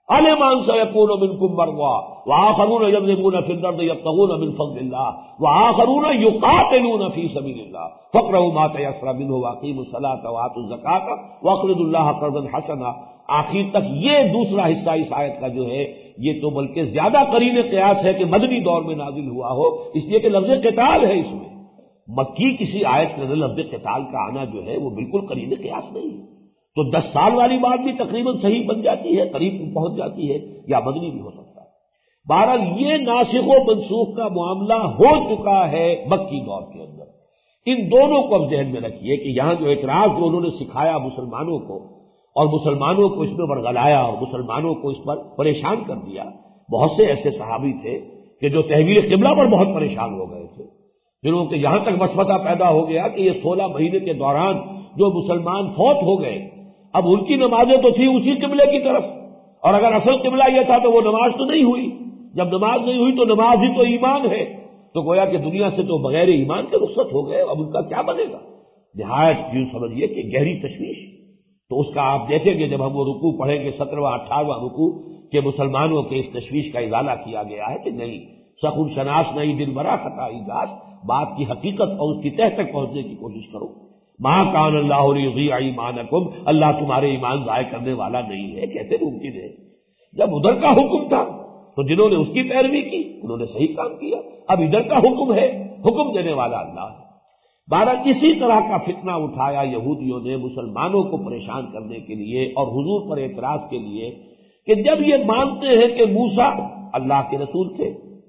علمان سيكون منكم مرضى وآخرون يضربون في الأرض يبتغون من فضل الله وآخرون يقاتلون في سبيل الله فاقرؤوا ما تيسر منه وأقيموا الصلاة وآتوا الزكاة وأقرضوا الله قرضا حسنا. آخر تک یہ دوسرا حصہ اس آیت کا جو ہے یہ تو بلکہ زیادہ قرین قیاس ہے کہ مدنی دور میں نازل ہوا ہو، اس لیے کہ لفظ قتال ہے اس میں. مکی کسی آیت میں لفظ قتال کا آنا جو ہے وہ بالکل قرین قیاس نہیں ہے. تو دس سال والی بات بھی تقریباً صحیح بن جاتی ہے، قریب پہنچ جاتی ہے، یا مدنی بھی ہو سکتا ہے. بہرحال یہ ناسخ و منسوخ کا معاملہ ہو چکا ہے مکی دور کے اندر. ان دونوں کو اب ذہن میں رکھیے کہ یہاں جو اعتراض جو انہوں نے سکھایا مسلمانوں کو اور مسلمانوں کو اس میں ورغلایا اور مسلمانوں کو اس پر پریشان کر دیا، بہت سے ایسے صحابی تھے کہ جو تحویل قبلہ پر بہت پریشان ہو گئے تھے، جنہوں کے یہاں تک وسوسہ پیدا ہو گیا کہ یہ سولہ مہینے کے دوران جو مسلمان فوت ہو گئے، اب ان کی نمازیں تو تھی اسی قبلے کی طرف، اور اگر اصل قبلہ یہ تھا تو وہ نماز تو نہیں ہوئی. جب نماز نہیں ہوئی تو نماز ہی تو ایمان ہے، تو گویا کہ دنیا سے تو بغیر ایمان کے رخصت ہو گئے. اب ان کا کیا بنے گا؟ نہایت یوں سمجھیے کہ گہری تشویش. تو اس کا آپ دیکھیں گے جب ہم وہ رکوع پڑھیں گے سترواں اٹھارہواں رکوع کہ مسلمانوں کے اس تشویش کا ازالہ کیا گیا ہے کہ نہیں سخن شناس نہیں دل برا خطائی داس، بات کی حقیقت اور اس کی تہ تک پہنچنے کی کوشش کرو. ماں کان اللہ لیضیع ایمانکم، اللہ تمہارے ایمان ضائع کرنے والا نہیں ہے. کیسے ممکن ہے؟ جب ادھر کا حکم تھا تو جنہوں نے اس کی پیروی کی انہوں نے صحیح کام کیا. اب ادھر کا حکم ہے، حکم دینے والا اللہ ہے. بہرحال اسی طرح کا فتنہ اٹھایا یہودیوں نے مسلمانوں کو پریشان کرنے کے لیے اور حضور پر اعتراض کے لیے کہ جب یہ مانتے ہیں کہ موسیٰ اللہ کے رسول تھے،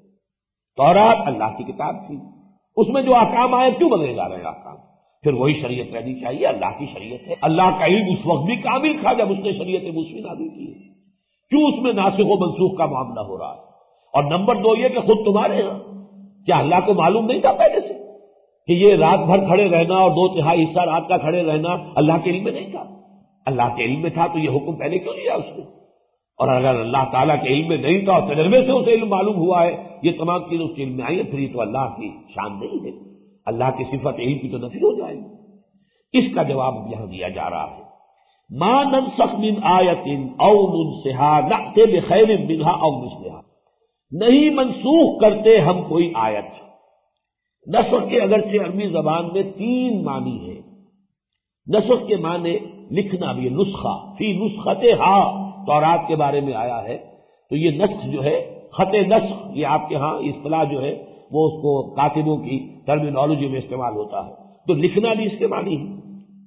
تورات اللہ کی کتاب تھی، اس میں جو احکام آئے کیوں بدلے جا رہے ہیں احکام؟ پھر وہی شریعت رہنی چاہیے، اللہ کی شریعت ہے. اللہ کا علم اس وقت بھی کامل تھا جب اس نے شریعت موسوی نازل کی ہے، کیوں اس میں ناسخ و منسوخ کا معاملہ ہو رہا ہے؟ اور نمبر دو یہ کہ خود تمہارے ہاں کیا اللہ کو معلوم نہیں تھا پہلے سے کہ یہ رات بھر کھڑے رہنا اور دو تہائی حصہ رات کا کھڑے رہنا اللہ کے علم میں نہیں تھا؟ اللہ کے علم میں تھا تو یہ حکم پہلے کیوں لیا اس نے؟ اور اگر اللہ تعالیٰ کے علم میں نہیں تھا اور تجربے سے اسے علم معلوم ہوا ہے، یہ تمام چیزیں اس کے علم میں آئی ہیں، پھر یہ تو اللہ کی شان نہیں ہے، اللہ کی صفت علم کی تو نفی ہو جائے گی. اس کا جواب یہاں دیا جا رہا ہے ما ننسخ من آیت او ننسها نأت بخیر منها او مثلها. نہیں منسوخ کرتے ہم کوئی آیت. نسخ کے اگرچہ عربی زبان میں تین معنی ہے. نسخ کے معنی لکھنا بھی ہے، نسخہ فی نسختھا تورات کے بارے میں آیا ہے، تو یہ نسخ جو ہے خط نسخ، یہ آپ کے ہاں اصطلاح جو ہے وہ اس کو کاتبوں کی ٹرمینالوجی میں استعمال ہوتا ہے. تو لکھنا بھی اس کے معنی ہے،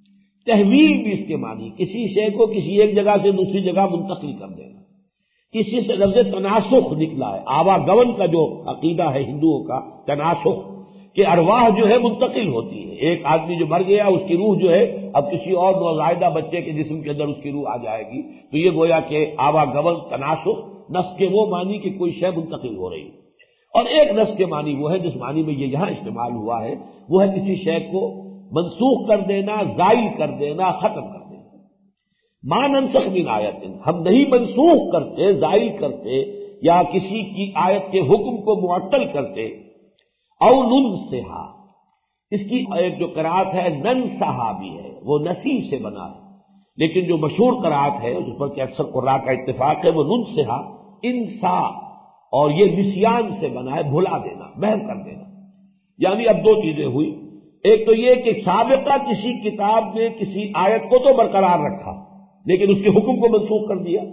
تحویل بھی اس کے معنی، کسی شے کو کسی ایک جگہ سے دوسری جگہ منتقل کر دینا. کسی سے لفظ تناسخ نکلا ہے، آواگمن کا جو عقیدہ ہے ہندوؤں کا، تناسخ کہ ارواح جو ہے منتقل ہوتی ہے. ایک آدمی جو مر گیا اس کی روح جو ہے اب کسی اور نوزائیدہ بچے کے جسم کے اندر اس کی روح آ جائے گی، تو یہ گویا کہ آواگمن تناسخ نفس کے وہ معنی کہ کوئی شے منتقل ہو رہی. اور ایک نفس کے معنی وہ ہے جس معنی میں یہ یہاں استعمال ہوا ہے، وہ ہے کسی شے کو منسوخ کر دینا، زائل کر دینا، ختم کر دینا. ما ننسخ من آیت، ہم نہیں منسوخ کرتے، زائل کرتے یا کسی کی آیت کے حکم کو معطل کرتے. او ننسہا، اس کی ایک جو قرات ہے ننسہا بھی ہے، وہ نسی سے بنا ہے، لیکن جو مشہور قرات ہے جس پر کہ اکثر قراء کا اتفاق ہے وہ ننسہا انسا، اور یہ نسیان سے بنا ہے، بھلا دینا، محو کر دینا. یعنی اب دو چیزیں ہوئی، ایک تو یہ کہ سابقہ کسی کتاب میں کسی آیت کو تو برقرار رکھا لیکن اس کے حکم کو منسوخ کر دیا،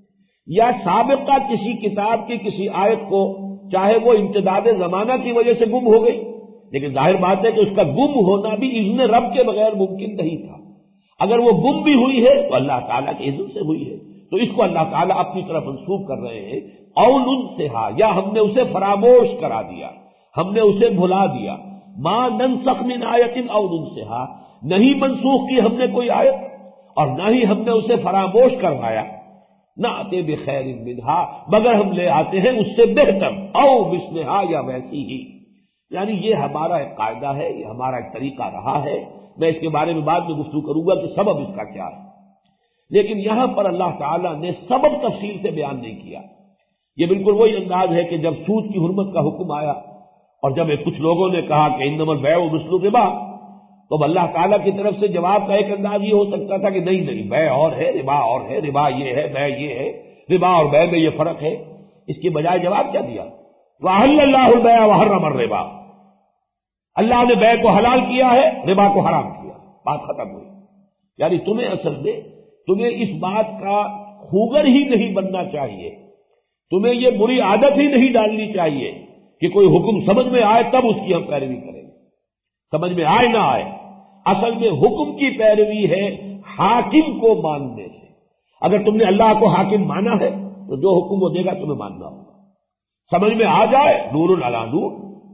یا سابقہ کسی کتاب کی کسی آیت کو چاہے وہ امتداد زمانہ کی وجہ سے گم ہو گئی، لیکن ظاہر بات ہے کہ اس کا گم ہونا بھی اذن رب کے بغیر ممکن نہیں تھا. اگر وہ گم بھی ہوئی ہے تو اللہ تعالیٰ کے اذن سے ہوئی ہے، تو اس کو اللہ تعالیٰ اپنی طرف منسوخ کر رہے ہیں. او ننسہا، یا ہم نے اسے فراموش کرا دیا، ہم نے اسے بھلا دیا. ما ننسخ من آیت او ننسہا، نہیں منسوخ کی ہم نے کوئی آیت اور نہ ہی ہم نے اسے فراموش کروایا. نأتی بخیر منہا، مگر ہم لے آتے ہیں اس سے بہتر، او مثلہا، یا ویسی ہی. یعنی یہ ہمارا ایک قاعدہ ہے، یہ ہمارا ایک طریقہ رہا ہے. میں اس کے بارے میں بعد میں گفتگو کروں گا کہ سبب اس کا کیا ہے، لیکن یہاں پر اللہ تعالیٰ نے سبب تفصیل سے بیان نہیں کیا. یہ بالکل وہی انداز ہے کہ جب سود کی حرمت کا حکم آیا اور جب کچھ لوگوں نے کہا کہ انما البیع مثل الربا، تو اب اللہ تعالیٰ کی طرف سے جواب کا ایک انداز یہ ہو سکتا تھا کہ نہیں نہیں، بیع اور ہے، ربا اور ہے، ربا یہ ہے، بیع یہ ہے. ربا اور بے میں یہ فرق ہے، اس کی بجائے جواب کیا دیا؟ وَأَحَلَّ اللَّهُ الْبَيْعَ وَحَرَّمَ الرِّبَا، اللہ نے بے کو حلال کیا ہے، ربا کو حرام کیا، بات ختم ہوئی۔ یعنی تمہیں اصل میں تمہیں اس بات کا خوگر ہی نہیں بننا چاہیے، تمہیں یہ بری عادت ہی نہیں ڈالنی چاہیے کہ کوئی حکم سمجھ میں آئے تب اس کی ہم پیروی کریں گے، سمجھ میں آئے نہ آئے۔ اصل میں حکم کی پیروی ہے حاکم کو ماننے سے۔ اگر تم نے اللہ کو حاکم مانا ہے تو جو حکم وہ دے گا تمہیں ماننا ہوگا، سمجھ میں آ جائے نور علی نور،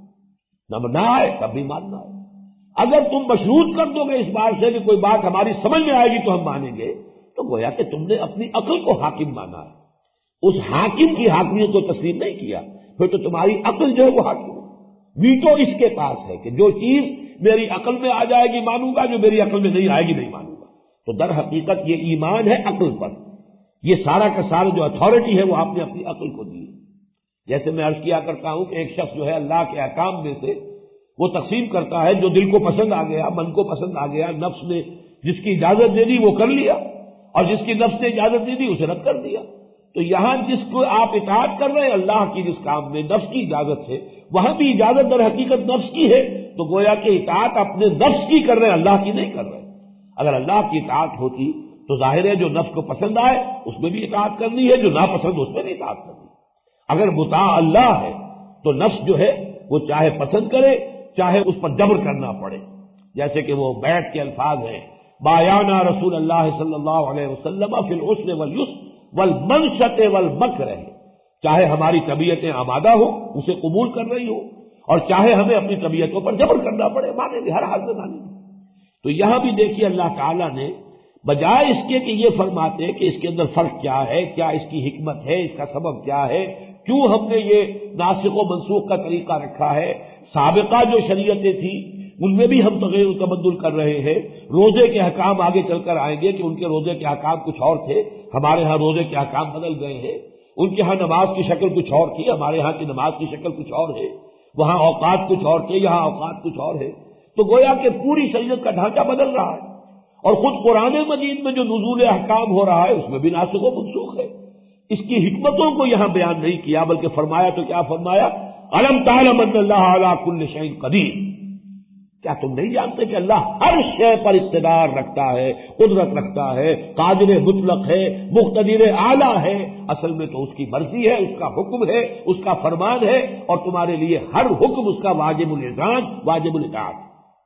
نہ آئے تب بھی ماننا ہے۔ اگر تم مشروط کر دو گے اس بات سے کہ کوئی بات ہماری سمجھ میں آئے گی تو ہم مانیں گے، تو گویا کہ تم نے اپنی عقل کو حاکم مانا ہے، اس حاکم کی حاکمیت کو تسلیم نہیں کیا، پھر تو تمہاری عقل جو ہے وہ حاکم ہے۔ ویٹو اس کے پاس ہے کہ جو چیز میری عقل میں آ جائے گی مانوں گا، جو میری عقل میں نہیں آئے گی نہیں مانوں گا۔ تو در حقیقت یہ ایمان ہے عقل پر، یہ سارا کا سارا جو اتھارٹی ہے وہ آپ نے اپنی عقل کو دی ہے۔ جیسے میں عرض کیا کرتا ہوں کہ ایک شخص جو ہے اللہ کے احکام میں سے وہ تقسیم کرتا ہے، جو دل کو پسند آ گیا، من کو پسند آ گیا، نفس نے جس کی اجازت دے دی وہ کر لیا، اور جس کی نفس نے اجازت دے دی اسے رد کر دیا۔ تو یہاں جس کو آپ اطاعت کر رہے ہیں اللہ کی جس کام میں نفس کی اجازت سے، وہاں بھی اجازت در حقیقت نفس کی ہے، تو گویا کہ اطاعت اپنے نفس کی کر رہے ہیں، اللہ کی نہیں کر رہے۔ اگر اللہ کی اطاعت ہوتی تو ظاہر ہے جو نفس کو پسند آئے اس میں بھی اطاعت کرنی ہے، جو ناپسند اس میں بھی اطاعت کرنی ہے۔ اگر مطاع اللہ ہے تو نفس جو ہے وہ چاہے پسند کرے چاہے اس پر جبر کرنا پڑے، جیسے کہ وہ بیعت کے الفاظ ہیں، بایانا رسول اللہ صلی اللہ علیہ وسلم فی العسر والیسر والمنشط والمکرہ، چاہے ہماری طبیعتیں آمادہ ہوں اسے قبول کر رہی ہوں، اور چاہے ہمیں اپنی طبیعتوں پر جبر کرنا پڑے مانیں گے، ہر حال میں مانیں گے۔ تو یہاں بھی دیکھیے اللہ تعالیٰ نے بجائے اس کے کہ یہ فرماتے کہ اس کے اندر فرق کیا ہے، کیا اس کی حکمت ہے، اس کا سبب کیا ہے، کیوں ہم نے یہ ناسخ و منسوخ کا طریقہ رکھا ہے، سابقہ جو شریعتیں تھیں ان میں بھی ہم تغیر و تبدل کر رہے ہیں۔ روزے کے احکام آگے چل کر آئیں گے کہ ان کے روزے کے احکام کچھ اور تھے، ہمارے ہاں روزے کے احکام بدل گئے ہیں، ان کے ہاں نماز کی شکل کچھ اور تھی، ہمارے ہاں کی نماز کی شکل کچھ اور ہے، وہاں اوقات کچھ اور تھے، یہاں اوقات کچھ اور ہے۔ تو گویا کہ پوری شریعت کا ڈھانچہ بدل رہا ہے، اور خود قرآن مجید میں جو نزول احکام ہو رہا ہے اس میں بھی ناسخ و منسوخ ہے۔ اس کی حکمتوں کو یہاں بیان نہیں کیا، بلکہ فرمایا تو کیا فرمایا، الم تعلم ان اللہ علی کل شیء قدیر، کیا تم نہیں جانتے کہ اللہ ہر شے پر اقتدار رکھتا ہے، قدرت رکھتا ہے، قادر مطلق ہے، مقتدر اعلیٰ ہے۔ اصل میں تو اس کی مرضی ہے، اس کا حکم ہے، اس کا فرمان ہے، اور تمہارے لیے ہر حکم اس کا واجب الاذعان واجب الاطاعت۔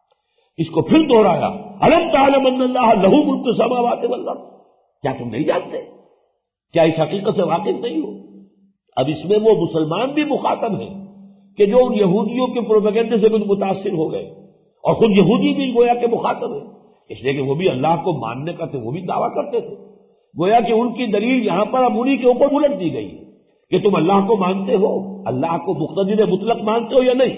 اس کو پھر دوہرایا، الم تعلم ان اللہ لہ ملک السماوات والارض، کیا تم نہیں جانتے، کیا اس حقیقت سے واقف نہیں ہو؟ اب اس میں وہ مسلمان بھی مخاطب ہیں کہ جو ان یہودیوں کے پروپیگنڈے سے بھی متاثر ہو گئے، اور خود یہودی بھی گویا کے مخاطب ہیں، اس لیے کہ وہ بھی اللہ کو ماننے کا تھے، وہ بھی دعویٰ کرتے تھے۔ گویا کہ ان کی دلیل یہاں پر اب انہی کے اوپر الٹ دی گئی کہ تم اللہ کو مانتے ہو، اللہ کو مقتدر مطلق مانتے ہو یا نہیں،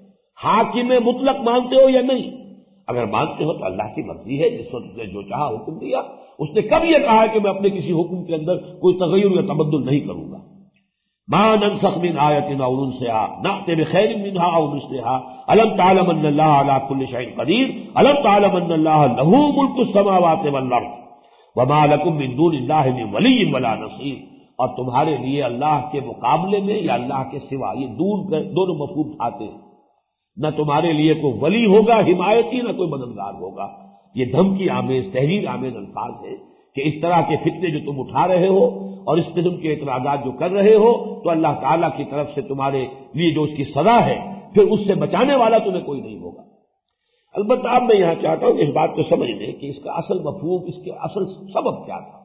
حاکم مطلق مانتے ہو یا نہیں؟ اگر مانتے ہو تو اللہ کی مرضی ہے، جس وقت نے جو چاہا حکم دیا، اس نے کب یہ کہا کہ میں اپنے کسی حکم کے اندر کوئی تغیر یا تبدل نہیں کروں گا؟ ما ننسخ من آیۃ او ننسها نأت بخیر منها او مثلها الم تعلم ان اللہ علی کل شیء قدیر الم تعلم ان اللہ لہ ملک السماوات والارض وما لکم من دون اللہ من ولی ولا نصیر، اور تمہارے لیے اللہ کے مقابلے میں یا اللہ کے سوا، یہ دون دونوں مفہوم آتے ہیں، نہ تمہارے لیے کوئی ولی ہوگا حمایتی، نہ کوئی مددگار ہوگا۔ یہ دھمکی آمیز تحریر آمیز الفاظ ہے کہ اس طرح کے فتنے جو تم اٹھا رہے ہو اور اس قسم کے اعتراضات جو کر رہے ہو تو اللہ تعالیٰ کی طرف سے تمہارے لیے جو اس کی سزا ہے پھر اس سے بچانے والا تمہیں کوئی نہیں ہوگا۔ البتہ اب میں یہاں چاہتا ہوں کہ اس بات کو سمجھ لیں کہ اس کا اصل مفہوم، اس کے اصل سبب کیا تھا۔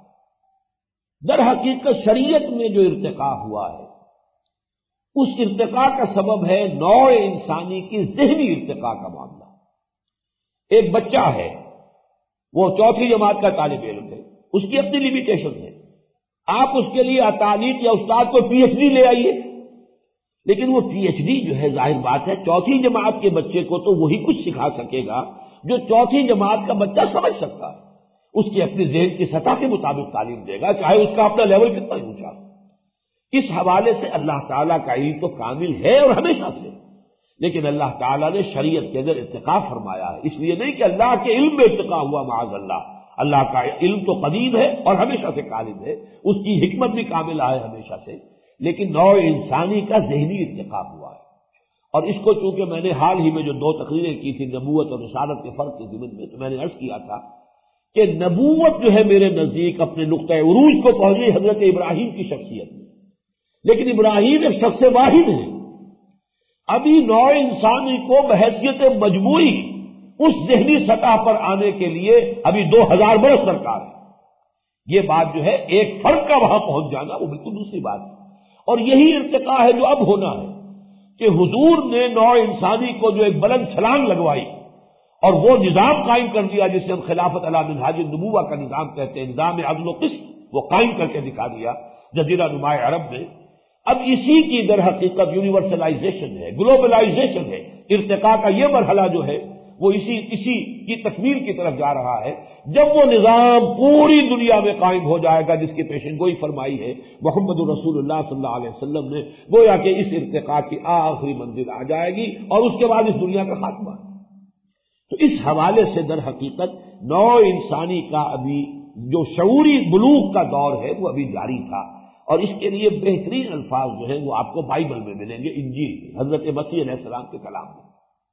در حقیقت شریعت میں جو ارتقاء ہوا ہے اس ارتقاء کا سبب ہے نوع انسانی کی ذہنی ارتقاء کا معاملہ۔ ایک بچہ ہے، وہ چوتھی جماعت کا طالب علم ہے، اس کی اپنی لمیٹیشن ہے، آپ اس کے لیے تعلیم یا استاد کو پی ایچ ڈی لے آئیے، لیکن وہ پی ایچ ڈی جو ہے ظاہر بات ہے چوتھی جماعت کے بچے کو تو وہی کچھ سکھا سکے گا جو چوتھی جماعت کا بچہ سمجھ سکتا ہے، اس کی اپنی ذہن کی سطح کے مطابق تعلیم دے گا، چاہے اس کا اپنا لیول کتنا ہی اونچا۔ اس حوالے سے اللہ تعالیٰ کا علم تو کامل ہے اور ہمیشہ سے، لیکن اللہ تعالیٰ نے شریعت کے اندر ارتقاء فرمایا ہے، اس لیے نہیں کہ اللہ کے علم میں ارتقاء ہوا معاذ اللہ، اللہ کا علم تو قدیم ہے اور ہمیشہ سے کامل ہے، اس کی حکمت بھی کامل ہے ہمیشہ سے، لیکن نوع انسانی کا ذہنی ارتقا ہوا ہے۔ اور اس کو چونکہ میں نے حال ہی میں جو دو تقریریں کی تھی نبوت اور رسالت کے فرق کے ضمن میں، تو میں نے عرض کیا تھا کہ نبوت جو ہے میرے نزدیک اپنے نقطۂ عروج کو پہنچی حضرت ابراہیم کی شخصیت میں، لیکن ابراہیم ایک شخص واحد ہے، ابھی نوع انسانی کو بحیثیت مجموعی اس ذہنی سطح پر آنے کے لیے ابھی دو ہزار برس درکار ہے۔ یہ بات جو ہے ایک فرد کا وہاں پہنچ جانا وہ بالکل دوسری بات ہے، اور یہی ارتقا ہے جو اب ہونا ہے کہ حضور نے نوع انسانی کو جو ایک بلند چھلانگ لگوائی اور وہ نظام قائم کر دیا جسے ہم خلافت علی منہاج النبوہ کا نظام کہتے ہیں، نظام عدل و قسط، وہ قائم کر کے دکھا دیا جزیرہ نماء عرب میں۔ اب اسی کی در حقیقت یونیورسلائزیشن ہے، گلوبلائزیشن ہے، ارتقاء کا یہ مرحلہ جو ہے وہ اسی اسی کی تکمیل کی طرف جا رہا ہے، جب وہ نظام پوری دنیا میں قائم ہو جائے گا جس کی پیشن گوئی فرمائی ہے محمد رسول اللہ صلی اللہ علیہ وسلم نے، گویا کہ اس ارتقاء کی آخری منزل آ جائے گی اور اس کے بعد اس دنیا کا خاتمہ۔ تو اس حوالے سے در حقیقت نوع انسانی کا ابھی جو شعوری بلوغ کا دور ہے وہ ابھی جاری تھا، اور اس کے لیے بہترین الفاظ جو ہیں وہ آپ کو بائبل میں ملیں گے، انجیل میں، حضرت مسیح علیہ السلام کے کلام میں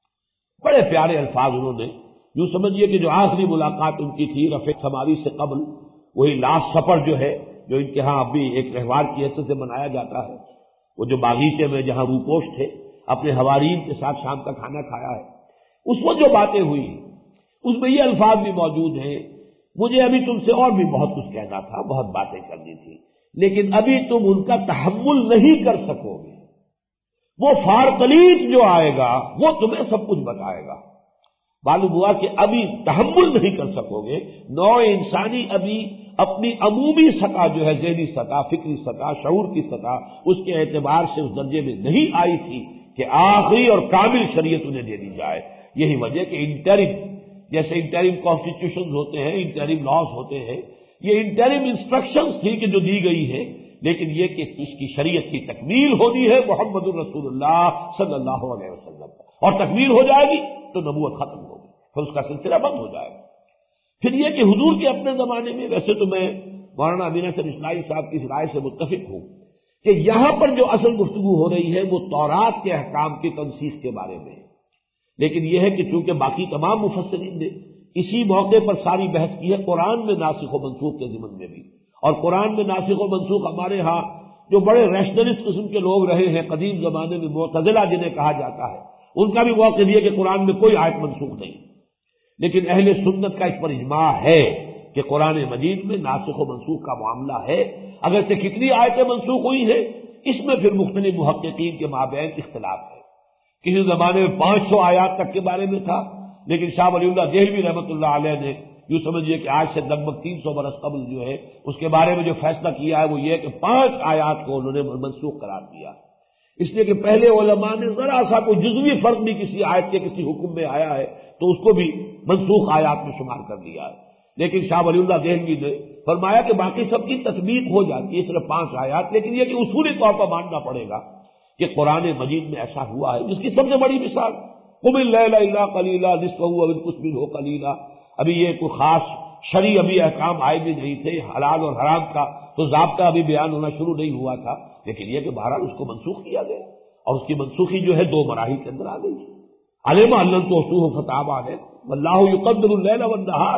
بڑے پیارے الفاظ انہوں نے، یوں سمجھیے کہ جو آخری ملاقات ان کی تھی رفیع سماری سے قبل، وہی لاسٹ سفر جو ہے جو ان کے ہاں ابھی ایک رہوار کی حیثیت سے منایا جاتا ہے، وہ جو باغیچے میں جہاں روپوش تھے اپنے حوارین کے ساتھ شام کا کھانا کھایا ہے، اس وقت جو باتیں ہوئی اس میں یہ الفاظ بھی موجود ہیں، مجھے ابھی تم سے اور بھی بہت کچھ کہنا تھا، بہت باتیں کرنی تھی، لیکن ابھی تم ان کا تحمل نہیں کر سکو گے، وہ فارقلیق جو آئے گا وہ تمہیں سب کچھ بتائے گا۔ معلوم ہوا کہ ابھی تحمل نہیں کر سکو گے، نوع انسانی ابھی اپنی عمومی سطح جو ہے ذہنی سطح، فکری سطح، شعور کی سطح، اس کے اعتبار سے اس درجے میں نہیں آئی تھی کہ آخری اور کامل شریعت انہیں دے دی جائے۔ یہی وجہ کہ انٹرم، جیسے انٹرم کانسٹیٹیوشن ہوتے ہیں، انٹرم لاز ہوتے ہیں، یہ انٹرم انسٹرکشنز تھی کہ جو دی گئی ہے، لیکن یہ کہ اس کی شریعت کی تکمیل ہونی ہے محمد الرسول اللہ صلی اللہ علیہ وسلم، اور تکمیل ہو جائے گی تو نبوت ختم ہوگی، پھر اس کا سلسلہ بند ہو جائے گا۔ پھر یہ کہ حضور کے اپنے زمانے میں، ویسے تو میں مولانا امین حسن اسماعیل صاحب کی اس رائے سے متفق ہوں کہ یہاں پر جو اصل گفتگو ہو رہی ہے وہ تورات کے احکام کی تنسیخ کے بارے میں ہے، لیکن یہ ہے کہ چونکہ باقی تمام مفسرین نے اسی موقع پر ساری بحث کی ہے قرآن میں ناسخ و منسوخ کے ضمن میں بھی، اور قرآن میں ناسخ و منسوخ ہمارے ہاں جو بڑے ریشنلسٹ قسم کے لوگ رہے ہیں قدیم زمانے میں، معتزلہ جنہیں کہا جاتا ہے، ان کا بھی موقف یہ کہ قرآن میں کوئی آیت منسوخ نہیں، لیکن اہل سنت کا اس پر اجماع ہے کہ قرآن مجید میں ناسخ و منسوخ کا معاملہ ہے، اگرچہ کتنی آیتیں منسوخ ہوئی ہیں اس میں پھر مختلف محققین کے مابین اختلاف ہے۔ کسی زمانے میں پانچ سو آیات تک کے بارے میں تھا، لیکن شاہ ولی اللہ دہلوی رحمۃ اللہ علیہ نے یوں سمجھیے کہ آج سے لگ بھگ تین سو برس قبل جو ہے اس کے بارے میں جو فیصلہ کیا ہے وہ یہ کہ پانچ آیات کو انہوں نے منسوخ قرار دیا، اس لیے کہ پہلے علماء نے ذرا سا کوئی جزوی فرق بھی کسی آیت کے کسی حکم میں آیا ہے تو اس کو بھی منسوخ آیات میں شمار کر دیا ہے، لیکن شاہ ولی اللہ دہلوی نے فرمایا کہ باقی سب کی تطبیق ہو جاتی ہے، صرف پانچ آیات، لیکن یہ کہ اصولی طور پر ماننا پڑے گا کہ قرآن مجید میں ایسا ہوا ہے، جس کی سب سے بڑی مثال قم اللیل الا قلیلا نصفہ او انقص منہ قلیلا، ابھی یہ کوئی خاص شرعی ابھی احکام آئے بھی نہیں تھے، حلال اور حرام کا تو ضابطہ ابھی بیان ہونا شروع نہیں ہوا تھا، لیکن یہ کہ بہرحال اس کو منسوخ کیا گیا، اور اس کی منسوخی جو ہے دو مراحل کے اندر آ گئی۔ علم ان لن تحصوہ فتاب علیکم واللہ یقدر اللیل والنہار،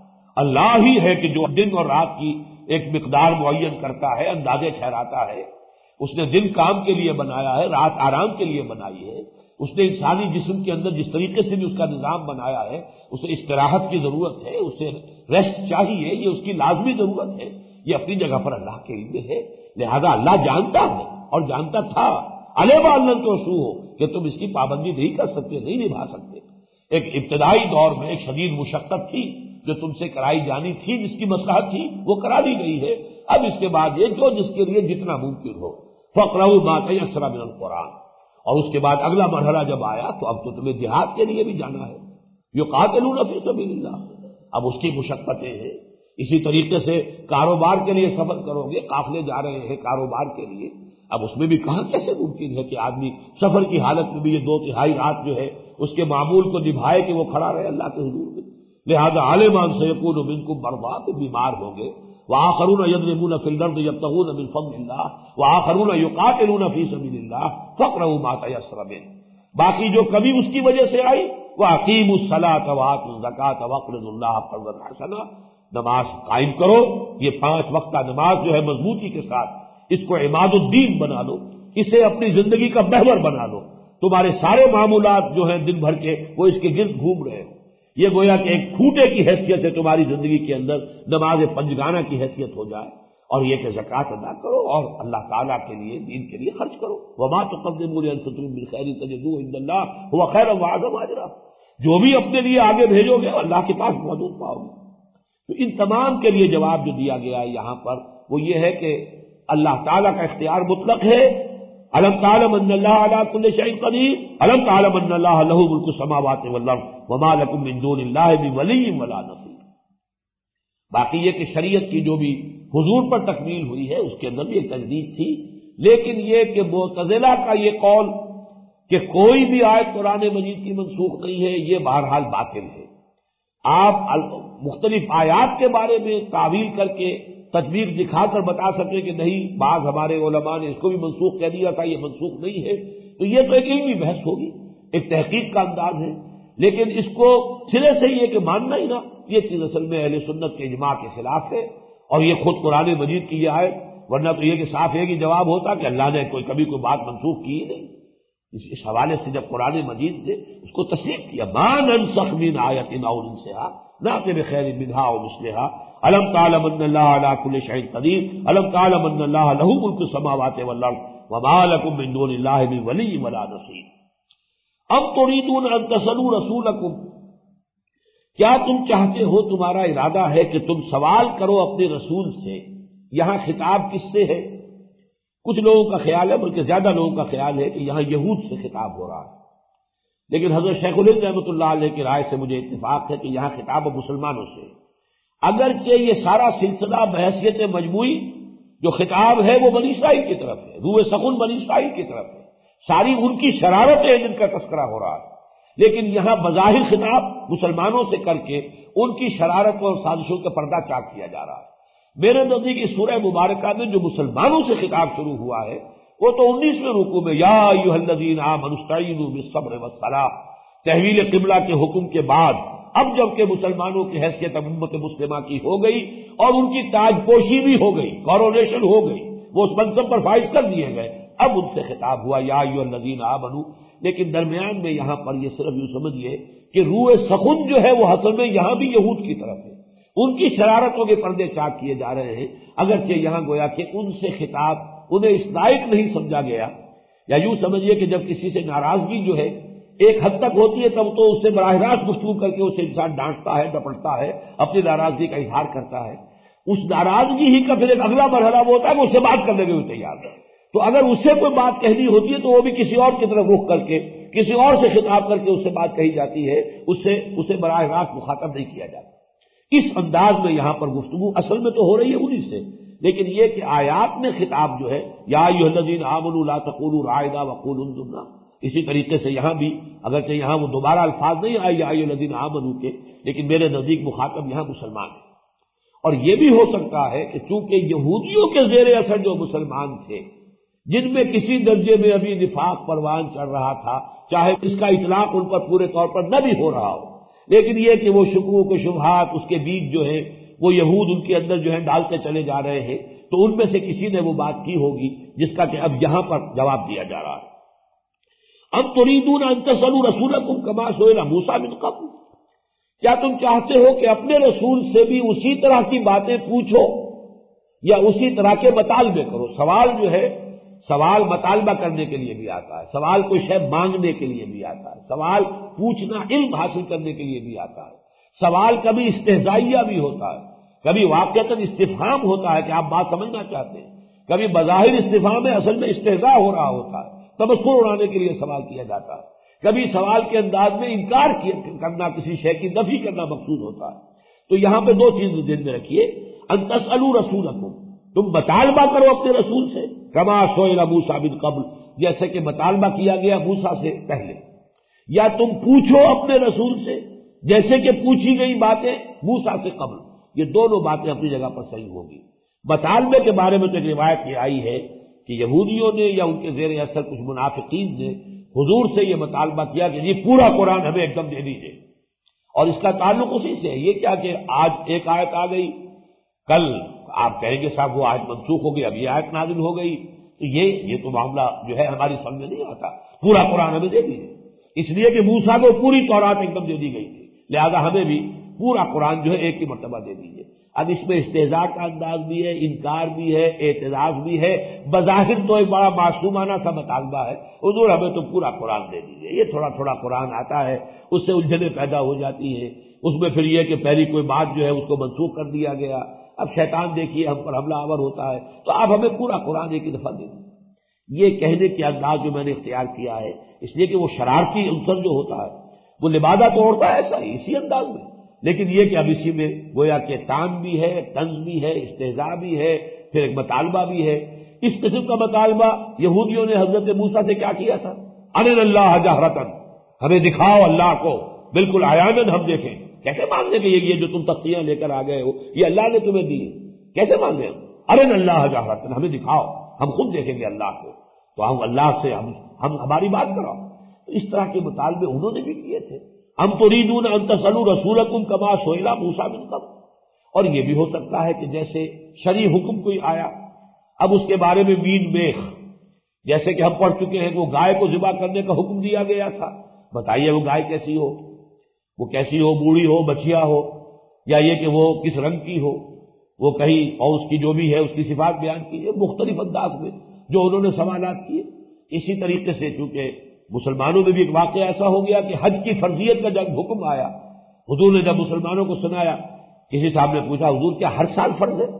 اللہ ہی ہے کہ جو دن اور رات کی ایک مقدار معین کرتا ہے، اندازے ٹھہراتا ہے، اس نے دن کام کے لیے بنایا ہے، رات آرام کے لیے بنائی ہے، اس نے انسانی جسم کے اندر جس طریقے سے بھی اس کا نظام بنایا ہے، اسے استراحت کی ضرورت ہے، اسے ریسٹ چاہیے، یہ اس کی لازمی ضرورت ہے، یہ اپنی جگہ پر اللہ کے علم ہے، لہذا اللہ جانتا ہے اور جانتا تھا علم ان لن تحصوہ کہ تم اس کی پابندی نہیں کر سکتے، نہیں نبھا سکتے۔ ایک ابتدائی دور میں ایک شدید مشقت تھی جو تم سے کرائی جانی تھی، جس کی مصلحت تھی وہ کرا دی گئی ہے، اب اس کے بعد یہ جو جس کے لیے جتنا ممکن ہو فَاقْرَؤْا مَا تَيَسَّرَ مِنَ الْقُرْآنِ، اور اس کے بعد اگلا مرحلہ جب آیا تو اب تو تمہیں جہاد کے لیے بھی جانا ہے، یقاتلون فی سبیل اللہ، اب اس کی مشقتیں ہیں، اسی طریقے سے کاروبار کے لیے سفر کرو گے، قافلے جا رہے ہیں کاروبار کے لیے، اب اس میں بھی کہاں کیسے ممکن ہے کہ آدمی سفر کی حالت میں بھی یہ دو تہائی رات جو ہے اس کے معمول کو نبھائے کہ وہ کھڑا رہے اللہ کے حضور میں، لہذا عالمان سیکون منکم مرضی کہ بیمار ہوں گے، وآخرون یضربون فی الارض یبتغون من فضل اللہ وآخرون یقاتلون فی سبیل اللہ فاقرؤوا ما تیسر منہ۔ باقی جو کمی اس کی وجہ سے آئی وَأَقِیمُوا الصَّلَاةَ وَآتُوا الزَّکَاةَ وَاقْرِضُوا اللَّهَ قَرْضًا حَسَنًا، نماز قائم کرو، یہ پانچ وقت کا نماز جو ہے مضبوطی کے ساتھ اس کو عماد الدین بنا لو، اسے اپنی زندگی کا محور بنا لو، تمہارے سارے معمولات جو ہیں دن بھر کے وہ اس کے گرد گھوم رہے ہو، یہ گویا کہ ایک کھوٹے کی حیثیت ہے تمہاری زندگی کے اندر، نماز پنجگانہ کی حیثیت ہو جائے، اور یہ کہ زکوٰۃ ادا کرو اور اللہ تعالیٰ کے لیے دین کے لیے خرچ کرو۔ وما تقدموا لانفسکم من خیر تجدوہ عند اللہ هو خیرا واعظم اجرا، جو بھی اپنے لیے آگے بھیجو گے اللہ کے پاس موجود پاؤ گے۔ تو ان تمام کے لیے جواب جو دیا گیا ہے یہاں پر وہ یہ ہے کہ اللہ تعالیٰ کا اختیار مطلق ہے۔ الم تعلم ان اللہ علی کل شیء قدیر، الم تعلم ان اللہ له ملک السماوات والارض وما لکم من دون اللہ من ولی ولا نصیر۔ باقی یہ کہ شریعت کی جو بھی حضور پر تکمیل ہوئی ہے اس کے اندر بھی ایک تجدید تھی، لیکن یہ کہ معتزلہ کا یہ قول کہ کوئی بھی آیت قرآن مجید کی منسوخ نہیں ہے یہ بہرحال باطل ہے۔ آپ مختلف آیات کے بارے میں تعویل کر کے تدبیر دکھا کر بتا سکیں کہ نہیں بعض ہمارے علماء نے اس کو بھی منسوخ کہہ دیا تھا، یہ منسوخ نہیں ہے، تو یہ تو ایک علمی بحث ہوگی، ایک تحقیق کا انداز ہے، لیکن اس کو سرے سے یہ کہ ماننا ہی نہ، یہ چیز اصل میں اہل سنت کے اجماع کے خلاف ہے، اور یہ خود قرآن مجید کی یہ آیت، ورنہ تو یہ کہ صاف یہ کہ جواب ہوتا کہ اللہ نے کوئی کبھی کوئی بات منسوخ کی ہی نہیں۔ اس اس حوالے سے جب قرآن مجید نے اس کو تصریح کیا ما ننسخ من آیۃ او ننسها نأتی بخیر منها او مثلها الم تعلم ان اللہ علی کل شیء قدیر الم تعلم ان اللہ له ملک السماوات والارض وما لکم من دون اللہ من ولی ولا نصیر۔ ام تريدون ان تسألوا رسولکم، کیا تم چاہتے ہو، تمہارا ارادہ ہے کہ تم سوال کرو اپنے رسول سے؟ یہاں خطاب کس سے ہے؟ کچھ لوگوں کا خیال ہے، بلکہ زیادہ لوگوں کا خیال ہے کہ یہاں یہود سے خطاب ہو رہا ہے، لیکن حضرت شیخ الہند رحمۃ اللہ علیہ کی رائے سے مجھے اتفاق ہے کہ یہاں خطاب مسلمانوں سے، اگرچہ یہ سارا سلسلہ بحیثیت مجموعی جو خطاب ہے وہ بنی اسرائیل کی طرف ہے، روح سخن بنی اسرائیل کی طرف ہے، ساری ان کی شرارتیں جن کا تذکرہ ہو رہا ہے، لیکن یہاں بظاہر خطاب مسلمانوں سے کر کے ان کی شرارت اور سازشوں کا پردہ چاک کیا جا رہا ہے۔ میرے نزدیک اس سورہ مبارکہ میں جو مسلمانوں سے خطاب شروع ہوا ہے وہ تو انیسویں رکوع میں یا ایھا الذین آمنوا استعینوا بالصبر والصلاۃ، تحویل قبلہ کے حکم کے بعد اب جب کہ مسلمانوں کی حیثیت امت مسلمہ کی ہو گئی اور ان کی تاج پوشی بھی ہو گئی، کورونیشن ہو گئی، وہ اس منصب پر فائز کر دیے گئے، اب ان سے خطاب ہوا یا ایھا الذین آمنوا، لیکن درمیان میں یہاں پر یہ صرف یوں سمجھیے کہ روح سخن جو ہے وہ اصل میں یہاں بھی یہود کی طرف ہے، ان کی شرارتوں کے پردے چاک کیے جا رہے ہیں، اگرچہ یہاں گویا کہ ان سے خطاب انہیں اس لائق نہیں سمجھا گیا، یا یوں سمجھیے کہ جب کسی سے ناراضگی جو ہے ایک حد تک ہوتی ہے تب تو اس سے براہ راست گفتگو کر کے اسے انسان ڈانٹتا ہے، ڈپٹتا ہے، اپنی ناراضگی کا اظہار کرتا ہے، اس ناراضگی ہی کا پھر ایک اگلا مرحلہ وہ ہوتا ہے کہ اس سے بات کرنے کے لیے تیار ہے، تو اگر اس سے کوئی بات کہنی ہوتی ہے تو وہ بھی کسی اور کی طرف رخ کر کے کسی اور سے خطاب کر کے اس سے بات کہی جاتی ہے، اس سے اسے براہ راست مخاطب نہیں کیا جاتا۔ اس انداز میں یہاں پر گفتگو اصل میں تو ہو رہی ہے انہی سے، لیکن یہ کہ آیات میں خطاب جو ہے یا ایھا الذین آمنوا لا تقولوا راعنا وقولوا انظرنا، اسی طریقے سے یہاں بھی اگرچہ یہاں وہ دوبارہ الفاظ نہیں آئے یا ایھا الذین آمنوا کے، لیکن میرے نزدیک مخاطب یہاں مسلمان ہے، اور یہ بھی ہو سکتا ہے کہ چونکہ یہودیوں کے زیر اثر جو مسلمان تھے جن میں کسی درجے میں ابھی نفاق پروان چڑھ رہا تھا، چاہے اس کا اطلاق ان پر پورے طور پر نہ بھی ہو رہا ہو، لیکن یہ کہ وہ شکوک و شبہات اس کے بیچ جو ہے وہ یہود ان کے اندر جو ہے ڈالتے چلے جا رہے ہیں، تو ان میں سے کسی نے وہ بات کی ہوگی جس کا کہ اب یہاں پر جواب دیا جا رہا ہے۔ اب تريدون ان تسألوا رسولکم کما سئل موسیٰ من قبل، کیا تم چاہتے ہو کہ اپنے رسول سے بھی اسی طرح کی باتیں پوچھو یا اسی طرح کے مطالبے کرو؟ سوال جو ہے سوال مطالبہ کرنے کے لیے بھی آتا ہے، سوال کوئی شے مانگنے کے لیے بھی آتا ہے، سوال پوچھنا علم حاصل کرنے کے لیے بھی آتا ہے، سوال کبھی استہزائیہ بھی ہوتا ہے، کبھی واقعتاً استفہام ہوتا ہے کہ آپ بات سمجھنا چاہتے ہیں، کبھی بظاہر استفہام ہے اصل میں استہزاء ہو رہا ہوتا ہے، تبصرہ اڑانے کے لیے سوال کیا جاتا ہے، کبھی سوال کے انداز میں انکار کرنا، کسی شے کی نفی کرنا مقصود ہوتا ہے۔ تو یہاں پہ دو چیزیں ذہن میں رکھیے، ان تسألوا رسولکم، تم مطالبہ کرو اپنے رسول سے، کما سئل موسیٰ من قبل، جیسے کہ مطالبہ کیا گیا موسیٰ سے پہلے، یا تم پوچھو اپنے رسول سے جیسے کہ پوچھی گئی باتیں موسیٰ سے قبل، یہ دونوں باتیں اپنی جگہ پر صحیح ہوگی۔ مطالبے کے بارے میں تو ایک روایت یہ آئی ہے کہ یہودیوں نے یا ان کے زیر اثر کچھ منافقین نے حضور سے یہ مطالبہ کیا کہ یہ پورا قرآن ہمیں ایک دم دے دیجیے، اور اس کا تعلق اسی سے ہے۔ یہ کیا کہ آج ایک آیت آ گئی، کل آپ کہیں گے صاحب وہ آیت منسوخ ہو گئی، اب یہ آیت نازل ہو گئی، تو یہ یہ تو معاملہ جو ہے ہماری سمجھ میں نہیں آتا۔ پورا قرآن ہمیں دے دیجیے، اس لیے کہ موسیٰ کو پوری تورات ایک دم دے دی گئی تھی، لہذا ہمیں بھی پورا قرآن جو ہے ایک ہی مرتبہ دے دیجیے۔ اب اس میں استہزاء کا انداز بھی ہے، انکار بھی ہے، اعتراض بھی ہے، بظاہر تو ایک بڑا معصومانہ سا مطالبہ ہے، حضور ہمیں تو پورا قرآن دے دیجیے۔ یہ تھوڑا تھوڑا قرآن آتا ہے، اس سے الجھنیں پیدا ہو جاتی ہیں، اس میں پھر یہ کہ پہلی کوئی بات جو ہے اس کو منسوخ کر دیا گیا، اب شیطان دیکھیے ہم پر حملہ آور ہوتا ہے، تو آپ ہمیں پورا قرآن ایک ہی دفعہ دے دیجیے۔ یہ کہنے کے انداز جو میں نے اختیار کیا ہے، اس لیے کہ وہ شرارتی عنصر جو ہوتا ہے وہ لبادہ توڑتا ہے ایسا ہی اسی انداز میں، لیکن یہ کہ اب اسی میں گویا کہ تان بھی ہے، طنز بھی ہے، استہزاء بھی ہے، پھر ایک مطالبہ بھی ہے۔ اس قسم کا مطالبہ یہودیوں نے حضرت موسیٰ سے کیا کیا تھا؟ ارنا اللہ جہرتن، ہمیں دکھاؤ اللہ کو بالکل عیاناً ہم دیکھیں۔ کیسے مان لیں کہ یہ یہ جو تم تختیاں لے کر آ گئے ہو یہ اللہ نے تمہیں دی ہے؟ کیسے مان لیں؟ ارنا اللہ جہرتن، ہمیں دکھاؤ، ہم خود دیکھیں گے اللہ کو، تو ہم اللہ سے ہم ہم ہماری بات کراؤ۔ تو اس طرح کے مطالبے انہوں نے بھی کیے تھے۔ ہم تريدون ان تسألوا رسولكم كما سئل موسى من قبل، اور یہ بھی ہو سکتا ہے کہ جیسے شرعی حکم کوئی آیا، اب اس کے بارے میں مین میخ، جیسے کہ ہم پڑھ چکے ہیں کہ وہ گائے کو ذبح کرنے کا حکم دیا گیا تھا، بتائیے وہ گائے کیسی ہو، وہ کیسی ہو، بوڑھی ہو، بچیا ہو، یا یہ کہ وہ کس رنگ کی ہو، وہ کہیں اور اس کی جو بھی ہے اس کی صفات بیان کی ہے مختلف انداز میں جو انہوں نے سوالات کیے۔ اسی طریقے سے چونکہ مسلمانوں میں بھی ایک واقعہ ایسا ہو گیا کہ حج کی فرضیت کا جب حکم آیا، حضور نے جب مسلمانوں کو سنایا، کسی صاحب نے پوچھا حضور کیا ہر سال فرض ہے؟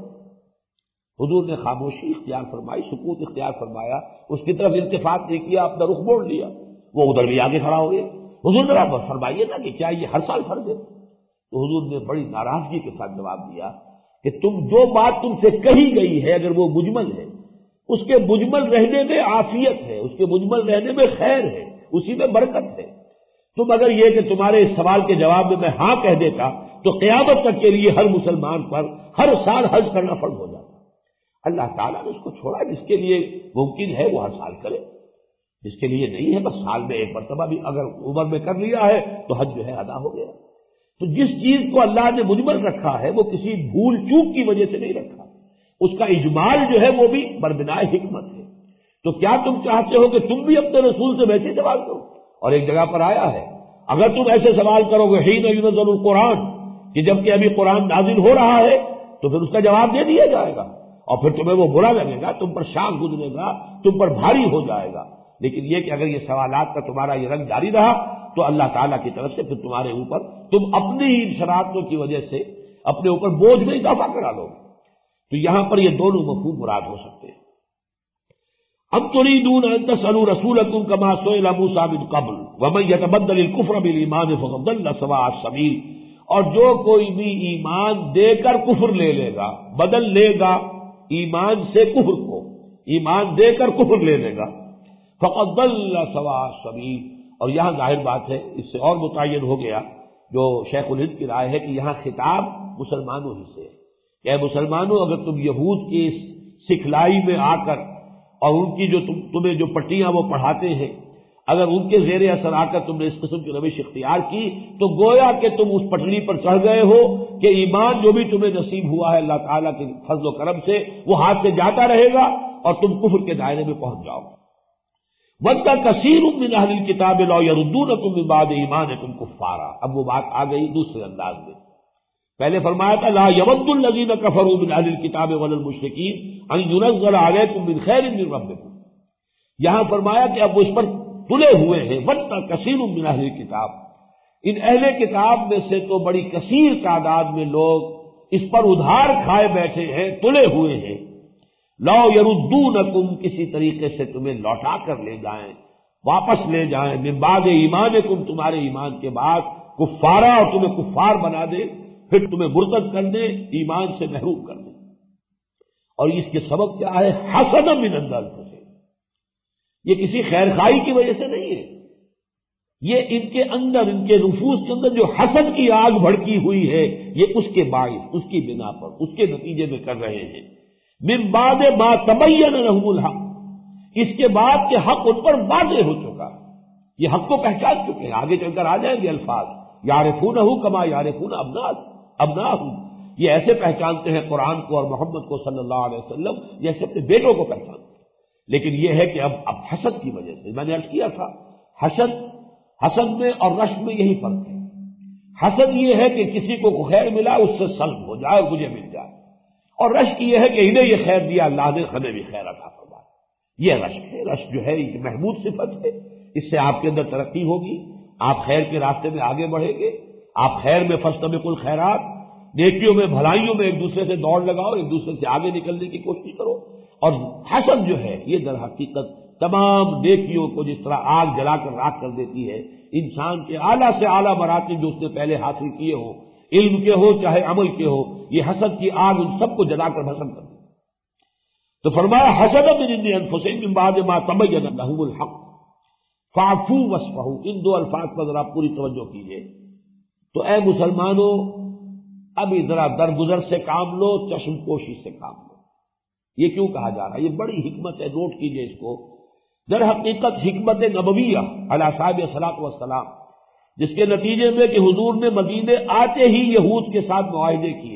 حضور نے خاموشی اختیار فرمائی، سکوت اختیار فرمایا، اس کی طرف التفات نہیں کیا، اپنا رخ موڑ لیا، وہ ادھر بھی آگے کھڑا ہو گیا۔ حضور ذرا فرمائیے نا کہ کیا یہ ہر سال فرض ہے؟ تو حضور نے بڑی ناراضگی کے ساتھ جواب دیا کہ تم جو بات تم سے کہی گئی ہے اگر وہ مجمل ہے، اس کے مجمل رہنے میں عافیت ہے، اس کے مجمل رہنے میں خیر ہے، اسی میں برکت ہے۔ تم اگر یہ کہ تمہارے اس سوال کے جواب میں میں ہاں کہہ دیتا تو قیامت تک کے لیے ہر مسلمان پر ہر سال حج کرنا فرض ہو جاتا۔ اللہ تعالیٰ نے اس کو چھوڑا، جس کے لیے ممکن ہے وہ ہر سال کرے، جس کے لیے نہیں ہے بس سال میں ایک مرتبہ بھی اگر عمر میں کر لیا ہے تو حج جو ہے ادا ہو گیا۔ تو جس چیز کو اللہ نے مجمل رکھا ہے وہ کسی بھول چوک کی وجہ سے نہیں رکھا، اس کا اجمال جو ہے وہ بھی بربنائے حکمت ہے۔ تو کیا تم چاہتے ہو کہ تم بھی اپنے رسول سے ویسے سوال کرو؟ اور ایک جگہ پر آیا ہے اگر تم ایسے سوال کرو گے حین ینزل القرآن، کہ جب کہ ابھی قرآن نازل ہو رہا ہے، تو پھر اس کا جواب دے دیا جائے گا اور پھر تمہیں وہ برا لگے گا، تم پر شاق گزرے گا، تم پر بھاری ہو جائے گا۔ لیکن یہ کہ اگر یہ سوالات کا تمہارا یہ رنگ جاری رہا تو اللہ تعالیٰ کی طرف سے پھر تمہارے اوپر تم اپنی ہی شرارتوں کی وجہ سے اپنے اوپر بوجھ میں اضافہ کرا لو گے۔ تو یہاں پر یہ دونوں مفہوم مراد ہو سکتے ہیں۔ ام تريدون ان تسألوا رسولكم كما سئل موسى من قبل ومن يتبدل الكفر بالایمان فقد ضل سواء السبیل، اور جو کوئی بھی ایمان دے کر کفر لے لے گا، بدل لے گا ایمان سے کفر کو، ایمان دے کر کفر لے لے گا، فقد ضل سواء السبیل۔ اور یہاں ظاہر بات ہے اس سے اور متعین ہو گیا جو شیخ الہند کی رائے ہے کہ یہاں خطاب مسلمانوں ہی سے ہے کہ اے مسلمانوں اگر تم یہود کی اس سکھلائی میں آ کر اور ان کی جو تم تمہیں جو پٹیاں وہ پڑھاتے ہیں، اگر ان کے زیر اثر آ کر تم نے اس قسم کی روش اختیار کی تو گویا کہ تم اس پٹڑی پر چڑھ گئے ہو کہ ایمان جو بھی تمہیں نصیب ہوا ہے اللہ تعالیٰ کے فضل و کرم سے وہ ہاتھ سے جاتا رہے گا اور تم کفر کے دائرے میں پہنچ جاؤ گے۔ وَدَّ كَثِيرٌ مِّنْ أَهْلِ الْكِتَابِ لَوْ يَرُدُّونَكُم مِّن بَعْدِ إِيمَانِكُمْ كُفَّارًا۔ اب وہ بات آ گئی دوسرے انداز میں، پہلے فرمایا تھا لا يَوَدُّ الَّذِينَ كَفَرُوا مِنْ أَهْلِ الْكِتَابِ وَلَا الْمُشْرِكِينَ أَن يُنَزَّلَ عَلَيْكُم مِّن خَيْرٍ مِّن رَّبِّكُمْ۔ یہاں فرمایا کہ اب وہ اس پر تلے ہوئے ہیں، وَدَّ كَثِيرٌ مِّنْ أَهْلِ الْكِتَابِ، ان اہل کتاب میں سے تو بڑی کثیر تعداد میں لوگ اس پر ادھار کھائے بیٹھے ہیں، تلے ہوئے ہیں، لو یردونکم کسی طریقے سے تمہیں لوٹا کر لے جائیں، واپس لے جائیں، من بعد ایمانکم تمہارے ایمان کے بعد، کفارا اور تمہیں کفار بنا دے، پھر تمہیں مرتد کر دے، ایمان سے محروم کر دے۔ اور اس کے سبب کیا ہے؟ حسدا من عند انفسہم، یہ کسی خیر خواہی کی وجہ سے نہیں ہے، یہ ان کے اندر، ان کے نفوس کے اندر جو حسد کی آگ بھڑکی ہوئی ہے، یہ اس کے باعث، اس کی بنا پر، اس کے نتیجے میں کر رہے ہیں۔ من بعد ما تبین لهم الحق، اس کے بعد کہ حق ان پر واضح ہو چکا، یہ حق کو پہچان چکے ہیں۔ آگے چل کر آ جائیں گے الفاظ، یعرفونہ کما یعرفون ابناءہم، یہ ایسے پہچانتے ہیں قرآن کو اور محمد کو صلی اللہ علیہ وسلم جیسے اپنے بیٹوں کو پہچانتے ہیں۔ لیکن یہ ہے کہ اب اب حسد کی وجہ سے، میں نے عرض کیا تھا، حسد حسد میں اور رشک میں یہی فرق ہے۔ حسد یہ ہے کہ کسی کو خیر ملا اس سے سلب ہو جائے اور مجھے مل جائے، اور رشک یہ ہے کہ انہیں یہ خیر دیا اللہ نے، ہمیں بھی خیر عطا فرمائے، یہ رشک ہے۔ رشک جو ہے ایک محمود صفت ہے، اس سے آپ کے اندر ترقی ہوگی، آپ خیر کے راستے میں آگے بڑھیں گے، آپ خیر میں فاستبقوا الخیرات، نیکیوں میں بھلائیوں میں ایک دوسرے سے دوڑ لگاؤ، ایک دوسرے سے آگے نکلنے کی کوشش کرو۔ اور حسد جو ہے یہ در حقیقت تمام نیکیوں کو جس طرح آگ جلا کر راکھ کر دیتی ہے، انسان کے اعلیٰ سے اعلیٰ مراتب جو اس نے پہلے حاصل کیے ہوں، علم کے ہو چاہے عمل کے ہو، یہ حسد کی آگ ان سب کو جلا کر بھسم کر دیتی۔ تو فرمایا حسد من عند انفسہم من بعد ما تبین لهم الحق فاعفوا واصفحوا، ان دو الفاظ پر ذرا پوری توجہ کیجیے۔ تو اے مسلمانوں، ابھی ذرا درگزر سے کام لو، چشم پوشی سے کام لو۔ یہ کیوں کہا جا رہا ہے؟ یہ بڑی حکمت ہے، نوٹ کیجئے اس کو۔ در حقیقت حکمت نبویہ علی صاحب الصلاۃ والسلام، جس کے نتیجے میں کہ حضور نے مدینے آتے ہی یہود کے ساتھ معاہدے کیے،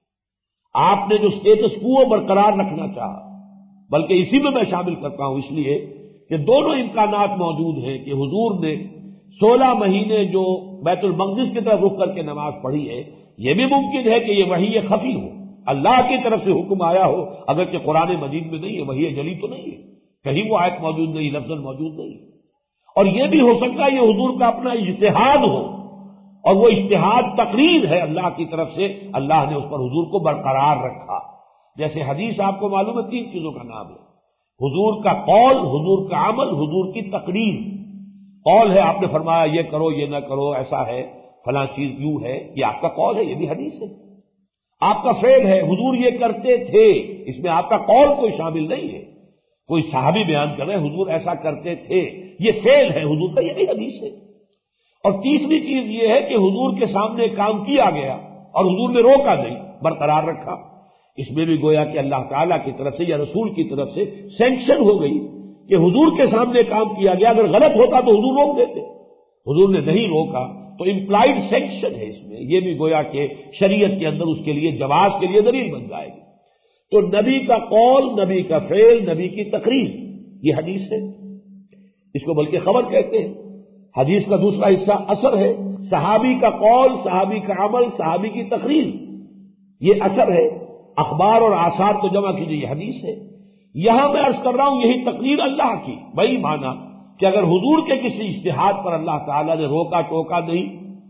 آپ نے جو اسٹیٹس کو برقرار رکھنا چاہا، بلکہ اسی میں میں شامل کرتا ہوں اس لیے کہ دونوں امکانات موجود ہیں کہ حضور نے سولہ مہینے جو بیت المقدس کی طرف رخ کر کے نماز پڑھی ہے، یہ بھی ممکن ہے کہ یہ وحی خفی ہو، اللہ کی طرف سے حکم آیا ہو، اگرچہ قرآن مجید میں نہیں ہے، وحی جلی تو نہیں ہے، کہیں وہ آیت موجود نہیں، لفظ موجود نہیں۔ اور یہ بھی ہو سکتا ہے یہ حضور کا اپنا اجتہاد ہو، اور وہ اجتہاد تقریر ہے اللہ کی طرف سے، اللہ نے اس پر حضور کو برقرار رکھا۔ جیسے حدیث آپ کو معلوم ہے تین چیزوں کا نام ہے، حضور کا قول، حضور کا عمل، حضور کی تقریر۔ قول ہے آپ نے فرمایا یہ کرو یہ نہ کرو، ایسا ہے فلاں چیز یوں ہے، یہ آپ کا قول ہے، یہ بھی حدیث ہے۔ آپ کا فعل ہے، حضور یہ کرتے تھے، اس میں آپ کا قول کوئی شامل نہیں ہے، کوئی صحابی بیان کر رہے ہیں حضور ایسا کرتے تھے، یہ فعل ہے حضور کا، یہ بھی حدیث ہے۔ اور تیسری چیز یہ ہے کہ حضور کے سامنے کام کیا گیا اور حضور نے روکا نہیں، برقرار رکھا۔ اس میں بھی گویا کہ اللہ تعالیٰ کی طرف سے یا رسول کی طرف سے سینکشن ہو گئی کہ حضور کے سامنے کام کیا گیا، اگر غلط ہوتا تو حضور روک دیتے، حضور نے نہیں روکا تو امپلائڈ سینکشن ہے اس میں، یہ بھی گویا کہ شریعت کے اندر اس کے لیے جواز کے لیے دلیل بن جائے گی۔ تو نبی کا قول، نبی کا فعل، نبی کی تقریر، یہ حدیث ہے، اس کو بلکہ خبر کہتے ہیں۔ حدیث کا دوسرا حصہ اثر ہے، صحابی کا قول، صحابی کا عمل، صحابی کی تقریر، یہ اثر ہے۔ اخبار اور آثار کو جمع کیجیے، یہ حدیث ہے۔ یہاں میں عرض کر رہا ہوں یہی تقریر اللہ کی، وہی مانا کہ اگر حضور کے کسی اجتہاد پر اللہ تعالیٰ نے روکا ٹوکا نہیں،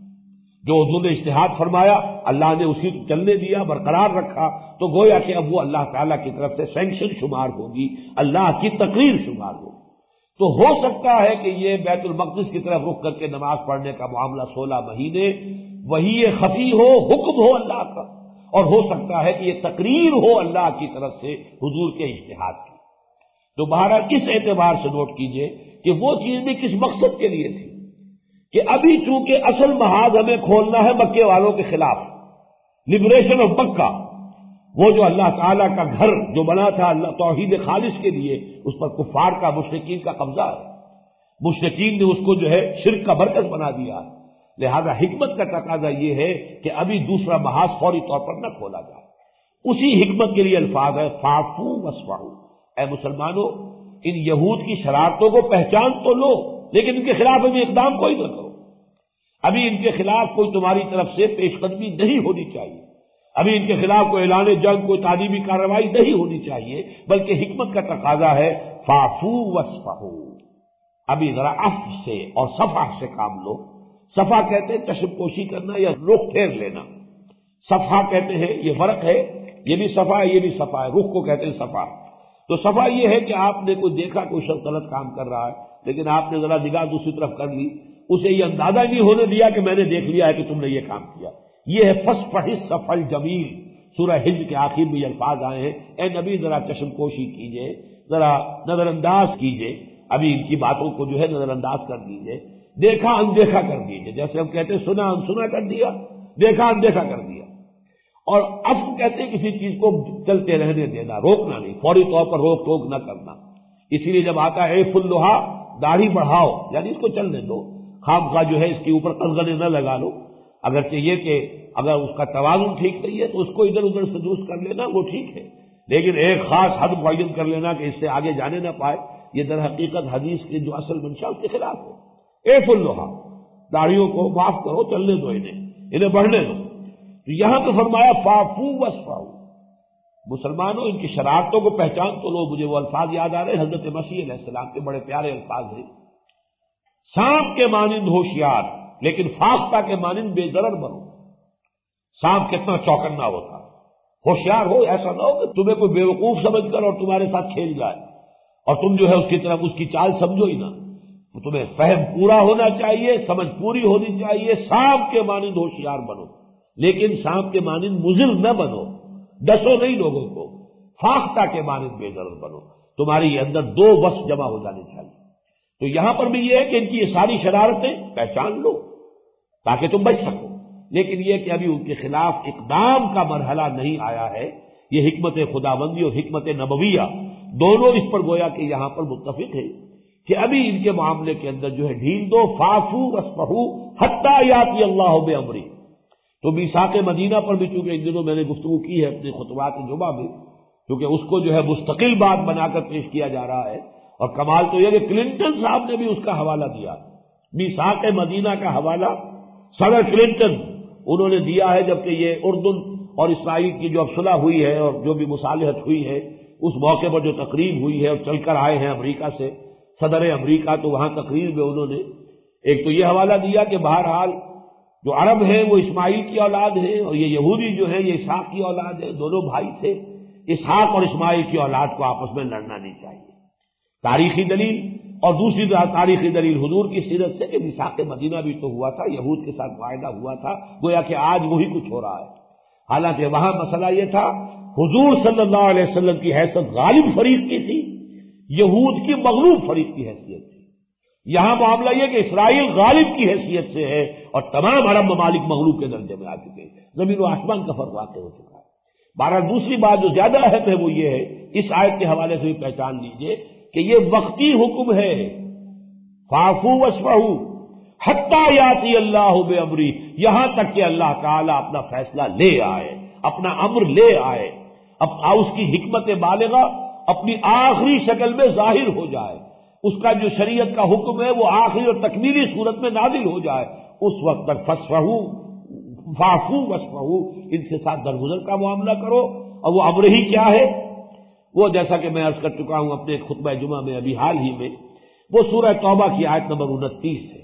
جو حضور نے اجتہاد فرمایا اللہ نے اسی کو چلنے دیا، برقرار رکھا، تو گویا کہ اب وہ اللہ تعالیٰ کی طرف سے سینکشن شمار ہوگی، اللہ کی تقریر شمار ہوگی۔ تو ہو سکتا ہے کہ یہ بیت المقدس کی طرف رخ کر کے نماز پڑھنے کا معاملہ سولہ مہینے وہی خفی ہو، حکم ہو اللہ کا، اور ہو سکتا ہے کہ یہ تقریر ہو اللہ کی طرف سے حضور کے اجتہاد کی۔ تو بہرحال اس اعتبار سے نوٹ کیجئے کہ وہ چیز بھی کس مقصد کے لیے تھی کہ ابھی چونکہ اصل محاذ ہمیں کھولنا ہے مکے والوں کے خلاف، لبریشن آف مکہ، وہ جو اللہ تعالیٰ کا گھر جو بنا تھا اللہ توحید خالص کے لیے، اس پر کفار کا، مشرکین کا قبضہ ہے، مشرکین نے اس کو جو ہے شرک کا مرکز بنا دیا، لہذا حکمت کا تقاضا یہ ہے کہ ابھی دوسرا محاذ فوری طور پر نہ کھولا جائے۔ اسی حکمت کے لیے الفاظ ہے فاعفوا واصفحوا، اے مسلمانوں ان یہود کی شرارتوں کو پہچان تو لو، لیکن ان کے خلاف ابھی اقدام کوئی نہ کرو، ابھی ان کے خلاف کوئی تمہاری طرف سے پیش قدمی نہیں ہونی چاہیے، ابھی ان کے خلاف کوئی اعلان جنگ، کوئی تعلیمی کارروائی نہیں ہونی چاہیے، بلکہ حکمت کا تقاضا ہے فاعفوا واصفحوا، ابھی ذرا عفو سے اور صفح سے کام لو۔ صفحہ کہتے ہیں چشم پوشی کرنا یا رخ پھیر لینا، صفحہ کہتے ہیں، یہ فرق ہے، یہ بھی صفحہ ہے یہ بھی صفحہ ہے، رخ کو کہتے ہیں صفحہ۔ تو صفحہ یہ ہے کہ آپ نے کوئی دیکھا کوئی شخص غلط کام کر رہا ہے، لیکن آپ نے ذرا نگاہ دوسری طرف کر لی، اسے یہ اندازہ نہیں ہونے دیا کہ میں نے دیکھ لیا ہے کہ تم نے یہ کام کیا، یہ ہے فصفح الصفح الجمیل۔ سورہ حجر کے آخر میں یہ الفاظ آئے ہیں، اے نبی ذرا چشم پوشی کیجئے، ذرا نظر انداز کیجئے، ابھی ان کی باتوں کو جو ہے نظر انداز کر دیجئے۔ دیکھا اندیکھا کر دیجیے، جیسے ہم کہتے ہیں سنا انسنا کر دیا، دیکھا اندیکھا کر دیا۔ اور عفو کہتے ہیں کسی چیز کو چلتے رہنے دینا، روکنا نہیں، فوری طور پر روک ٹوک نہ کرنا۔ اسی لیے جب آتا ہے اے فلھا، داڑھی بڑھاؤ، یعنی اس کو چلنے دو، خام خواہ جو ہے اس کے اوپر قرضنے نہ لگا لو، اگرچہ یہ کہ اگر اس کا توازن ٹھیک نہیں ہے تو اس کو ادھر ادھر سے درست کر لینا وہ ٹھیک ہے، لیکن ایک خاص حد معین کر لینا کہ اس سے آگے جانے نہ پائے، یہ در حقیقت حدیث کے جو اصل منشا اس کے خلاف ہے۔ اے فلھا، داڑھیوں کو معاف کرو، چلنے دو، انہیں انہیں بڑھنے دو۔ تو یہاں تو فرمایا فاعفو واصفحوا، مسلمانوں ان کی شرارتوں کو پہچان تو لو۔ مجھے وہ الفاظ یاد آ رہے ہیں حضرت مسیح علیہ السلام کے، بڑے پیارے الفاظ ہیں، سانپ کے مانند ہوشیار لیکن فاختہ کے مانند بے ضرر بنو۔ سانپ کتنا چوکنا ہوتا، ہوشیار ہو، ایسا نہ ہو کہ تمہیں کوئی بیوقوف سمجھ کر اور تمہارے ساتھ کھیل جائے اور تم جو ہے اس کی طرف اس کی چال سمجھو ہی نہ۔ تمہیں فہم پورا ہونا چاہیے، سمجھ پوری ہونی چاہیے، سانپ کے مانند ہوشیار بنو لیکن سانپ کے مانند مضر نہ بنو، ڈسو نہیں لوگوں کو، فاختہ کے مانند بے ضرر بنو۔ تمہاری اندر دو وصف جمع ہو جانے چاہیے۔ تو یہاں پر بھی یہ ہے کہ ان کی یہ ساری شرارتیں پہچان لو تاکہ تم بچ سکو، لیکن یہ کہ ابھی ان کے خلاف اقدام کا مرحلہ نہیں آیا ہے۔ یہ حکمت خداوندی اور حکمت نبویہ دونوں اس پر گویا کہ یہاں پر متفق ہے کہ ابھی ان کے معاملے کے اندر جو ہے ڈھیل دو، فاعفو واصفحوا حتی یاتی اللہ بامرہ۔ تو میثاق مدینہ پر بھی چونکہ ان دنوں میں نے گفتگو کی ہے اپنے خطبات جمعہ میں، کیونکہ اس کو جو ہے مستقل بات بنا کر پیش کیا جا رہا ہے، اور کمال تو یہ کہ کلنٹن صاحب نے بھی اس کا حوالہ دیا، میثاق مدینہ کا حوالہ صدر کلنٹن انہوں نے دیا ہے، جبکہ یہ اردن اور اسرائیل کی جو اب صلح ہوئی ہے اور جو بھی مصالحت ہوئی ہے اس موقع پر جو تقریب ہوئی ہے اور چل کر آئے ہیں امریکہ سے صدر امریکہ، تو وہاں تقریر میں انہوں نے ایک تو یہ حوالہ دیا کہ بہرحال جو عرب ہیں وہ اسماعیل کی اولاد ہیں اور یہ یہودی جو ہے یہ اسحاق کی اولاد ہے، دونوں بھائی تھے، اسحاق اور اسماعیل کی اولاد کو آپس میں لڑنا نہیں چاہیے، تاریخی دلیل۔ اور دوسری تاریخی دلیل حضور کی سیرت سے کہ میثاق مدینہ بھی تو ہوا تھا، یہود کے ساتھ معاہدہ ہوا تھا، گویا کہ آج وہی کچھ ہو رہا ہے، حالانکہ وہاں مسئلہ یہ تھا حضور صلی اللہ علیہ وسلم کی حیثیت غالب فریق کی تھی، یہود کی مغلوب فریق کی حیثیت تھی۔ یہاں معاملہ یہ کہ اسرائیل غالب کی حیثیت سے ہے اور تمام عرب ممالک مغلوب کے درجے میں آ چکے ہیں، زمین و آسمان کا فرق واقع ہو چکا ہے۔ بہرحال دوسری بات جو زیادہ اہم ہے وہ یہ ہے، اس آیت کے حوالے سے بھی پہچان لیجئے کہ یہ وقتی حکم ہے، فاعفو واصفحوا حتی یاتی اللہ بامرہ، یہاں تک کہ اللہ تعالیٰ اپنا فیصلہ لے آئے، اپنا امر لے آئے، اب اس کی حکمت بالغہ اپنی آخری شکل میں ظاہر ہو جائے، اس کا جو شریعت کا حکم ہے وہ آخری اور تکمیلی صورت میں نازل ہو جائے، اس وقت تک فاصفحوا فاعفو واصفحوا، ان سے ساتھ درگزر کا معاملہ کرو۔ اور وہ امر ہی کیا ہے؟ وہ جیسا کہ میں عرض کر چکا ہوں اپنے خطبہ جمعہ میں ابھی حال ہی میں، وہ سورہ توبہ کی آیت نمبر انتیس ہے،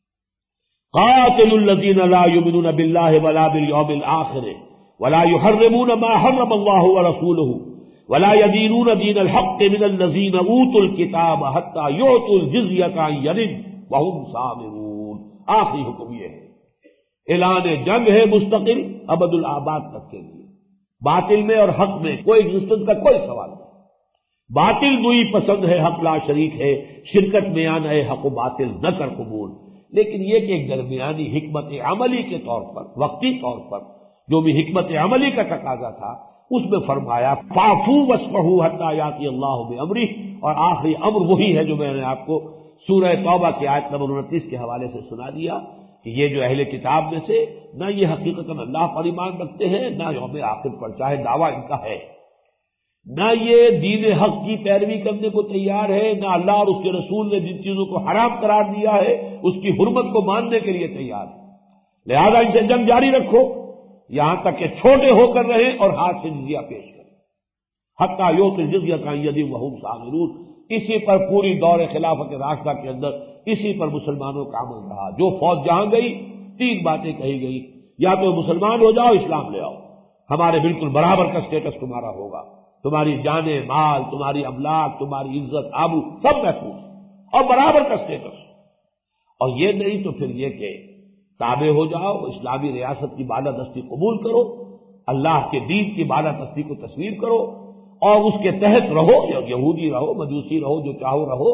قاتلوا الذین لا یؤمنون باللہ ولا بالیوم الآخر ولا یحرمون ما حرم اللہ ورسولہ ولا يدينون دين الحق من الذين اوتوا الكتاب حتى يعطوا الجزية عن يد وهم صاغرون۔ آخری حکم یہ ہے، اعلان جنگ ہے مستقل ابد الآباد تک کے لیے، باطل میں اور حق میں کوئی ایگزسٹنس کا کوئی سوال نہیں، باطل دوئی پسند ہے حق لا شریک ہے، شرکت میں آنا ہے حق و باطل نہ کر قبول، لیکن یہ کہ ایک درمیانی حکمت عملی کے طور پر، وقتی طور پر جو بھی حکمت عملی کا تقاضا تھا اس میں فرمایا فاعفو واصفحوا حتی یاتی اللہ بامرہ، اور آخری امر وہی ہے جو میں نے آپ کو سورہ توبہ کی آیت نمبر انتیس کے حوالے سے سنا دیا کہ یہ جو اہل کتاب میں سے نہ یہ حقیقتاً اللہ پر ایمان رکھتے ہیں، نہ یوم آخر پر چاہے دعویٰ ان کا ہے، نہ یہ دین حق کی پیروی کرنے کو تیار ہے، نہ اللہ اور اس کے رسول نے جن چیزوں کو حرام قرار دیا ہے اس کی حرمت کو ماننے کے لیے تیار ہے، لہذا ان سے جنگ جاری رکھو یہاں تک کہ چھوٹے ہو کر رہیں اور ہاتھ سے جزیہ پیش کریں، حتی یؤتی الجزیۃ عن ید وہم صاغرون۔ اسی پر پوری دور خلافت راشدہ کے اندر اسی پر مسلمانوں کا عمل رہا، جو فوج جہاں گئی تین باتیں کہی گئی، یا تو مسلمان ہو جاؤ، اسلام لے آؤ، ہمارے بالکل برابر کا اسٹیٹس تمہارا ہوگا، تمہاری جانیں مال، تمہاری املاک، تمہاری عزت آبرو سب محفوظ اور برابر کا اسٹیٹس، اور یہ نہیں تو پھر یہ کہ تابع ہو جاؤ، اسلامی ریاست کی بالادستی قبول کرو، اللہ کے دین کی بالادستی کو تسلیم کرو اور اس کے تحت رہو، یا یہودی رہو، مجوسی رہو، جو چاہو رہو،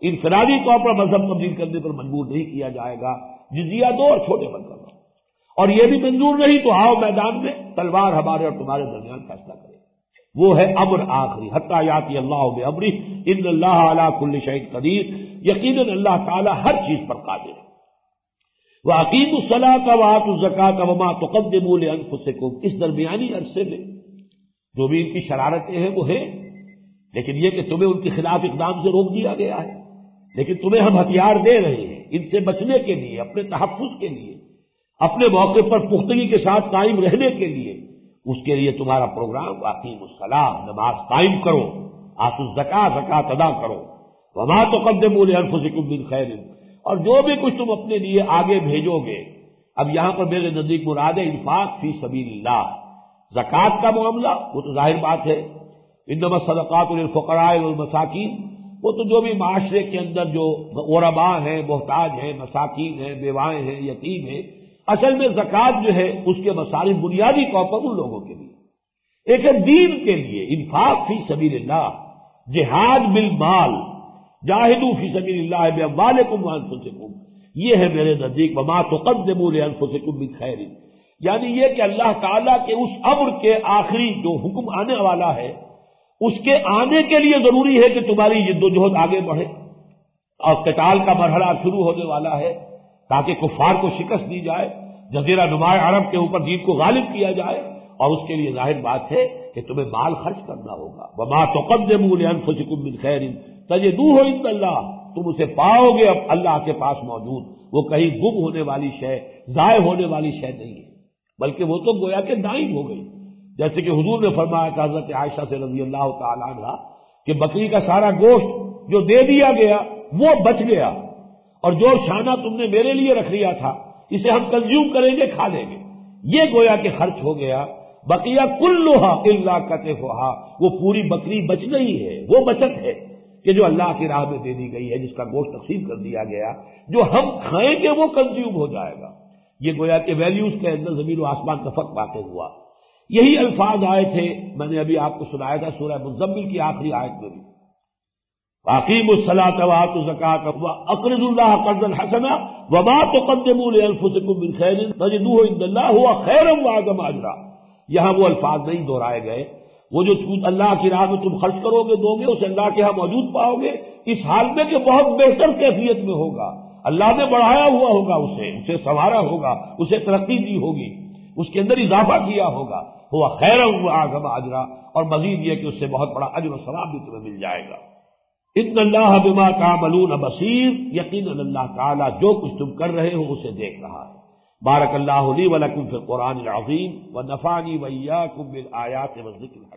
انفرادی طور پر مذہب تبدیل کرنے پر مجبور نہیں کیا جائے گا، جزیہ دو اور چھوٹے بن کر دو، اور یہ بھی منظور نہیں تو آؤ میدان میں، تلوار ہمارے اور تمہارے درمیان فیصلہ کرے۔ وہ ہے امر آخری، حتی یاتی اللہ بامرہ ان اللہ علی کل شیء قدیر، یقیناً اللہ تعالی ہر چیز پر قادر ہے۔ وَأَقِیمُوا الصَّلَاةَ وَآتُوا الزَّکَاةَ وَمَا تُقَدِّمُوا لِأَنفُسِکُم، اس درمیانی عرصے میں جو بھی ان کی شرارتیں ہیں وہ ہیں، لیکن یہ کہ تمہیں ان کے خلاف اقدام سے روک دیا گیا ہے، لیکن تمہیں ہم ہتھیار دے رہے ہیں ان سے بچنے کے لیے، اپنے تحفظ کے لیے، اپنے موقع پر پختگی کے ساتھ قائم رہنے کے لیے۔ اس کے لیے تمہارا پروگرام وَأَقِیمُوا الصَّلَاةَ، نماز قائم کرو، آتوا الزَّکَاةَ، زکات ادا کرو، وَمَا تُقَدِّمُوا لِأَنفُسِکُم مِّن خَیْرٍ، اور جو بھی کچھ تم اپنے لیے آگے بھیجو گے۔ اب یہاں پر میرے نزدیک مراد ہے انفاق فی سبیل اللہ، زکوٰۃ کا معاملہ وہ تو ظاہر بات ہے، انما الصدقات للفقراء والمساکین، وہ تو جو بھی معاشرے کے اندر جو غرباء ہیں، محتاج ہیں، مساکین ہیں، بیوائیں ہیں، یتیم ہیں، اصل میں زکوٰۃ جو ہے اس کے مصارف بنیادی طور پر ان لوگوں کے لیے، ایک ہے دین کے لیے انفاق فی سبیل اللہ، جہاد بالمال، جاہدوا فی سبیل اللہ باموالکم وانفسکم، یہ ہے میرے نزدیک وما تقدموا لانفسکم من خیر، یعنی یہ کہ اللہ تعالیٰ کے اس امر کے آخری جو حکم آنے والا ہے اس کے آنے کے لیے ضروری ہے کہ تمہاری جد و جہد آگے بڑھے، اور قتال کا مرحلہ شروع ہونے والا ہے تاکہ کفار کو شکست دی جائے، جزیرہ نما عرب کے اوپر دین کو غالب کیا جائے، اور اس کے لیے ظاہر بات ہے کہ تمہیں مال خرچ کرنا ہوگا۔ وما تقدموا لانفسکم من خیر تجدوہ عند اللہ، تم اسے پاؤ گے اب اللہ کے پاس موجود، وہ کہیں گم ہونے والی شے، ضائع ہونے والی شے نہیں ہے، بلکہ وہ تو گویا کہ دائم ہو گئی، جیسے کہ حضور نے فرمایا تھا حضرت عائشہ سے رضی اللہ تعالی عنہ کہ بکری کا سارا گوشت جو دے دیا گیا وہ بچ گیا، اور جو شانہ تم نے میرے لیے رکھ لیا تھا اسے ہم کنزیوم کریں گے، کھا لیں گے، یہ گویا کہ خرچ ہو گیا۔ بقیہ کلھا الا کتفھا، وہ پوری بکری بچ نہیں ہے، وہ بچت ہے کہ جو اللہ کی راہ میں دے دی گئی ہے، جس کا گوشت تقسیم کر دیا گیا، جو ہم کھائیں گے وہ کنزیوم ہو جائے گا۔ یہ گویا کہ ویلیوز کے اندر زمین و آسمان کا فرق واقع ہوا۔ یہی الفاظ آئے تھے، میں نے ابھی آپ کو سنایا تھا سورہ مزمل کی آخری آیت میں بھی، وَأَقِیمُوا الصَّلَاةَ وَآتُوا الزَّکَاةَ وَأَقْرِضُوا اللَّهَ قَرْضًا حَسَنًا وَمَا تُقَدِّمُوا لِأَنفُسِکُم مِّن خَیْرٍ تَجِدُوهُ عِندَ اللَّهِ هُوَ خَیْرًا وَأَعْظَمَ أَجْرًا، یہاں وہ الفاظ نہیں دہرائے گئے، وہ جو اللہ کی راہ میں تم خرچ کرو گے، دو گے، اسے اللہ کے ہاں موجود پاؤ گے، اس حال میں کہ بہت بہتر کیفیت میں ہوگا، اللہ نے بڑھایا ہوا ہوگا، اسے اسے سنوارا ہوگا، اسے ترقی دی ہوگی، اس کے اندر اضافہ کیا ہوگا، ہوا خیرا وأعظم اجرا، اور مزید یہ کہ اس سے بہت بڑا اجر و ثواب بھی تمہیں مل جائے گا۔ ان اللہ بما تعملون بصیر، یقیناً اللہ تعالیٰ جو کچھ تم کر رہے ہو اسے دیکھ رہا ہے۔ بارک اللہ لی ولکم فی القرآن العظیم ونفعنی وإیاکم بالآیات والذکر الحکیم۔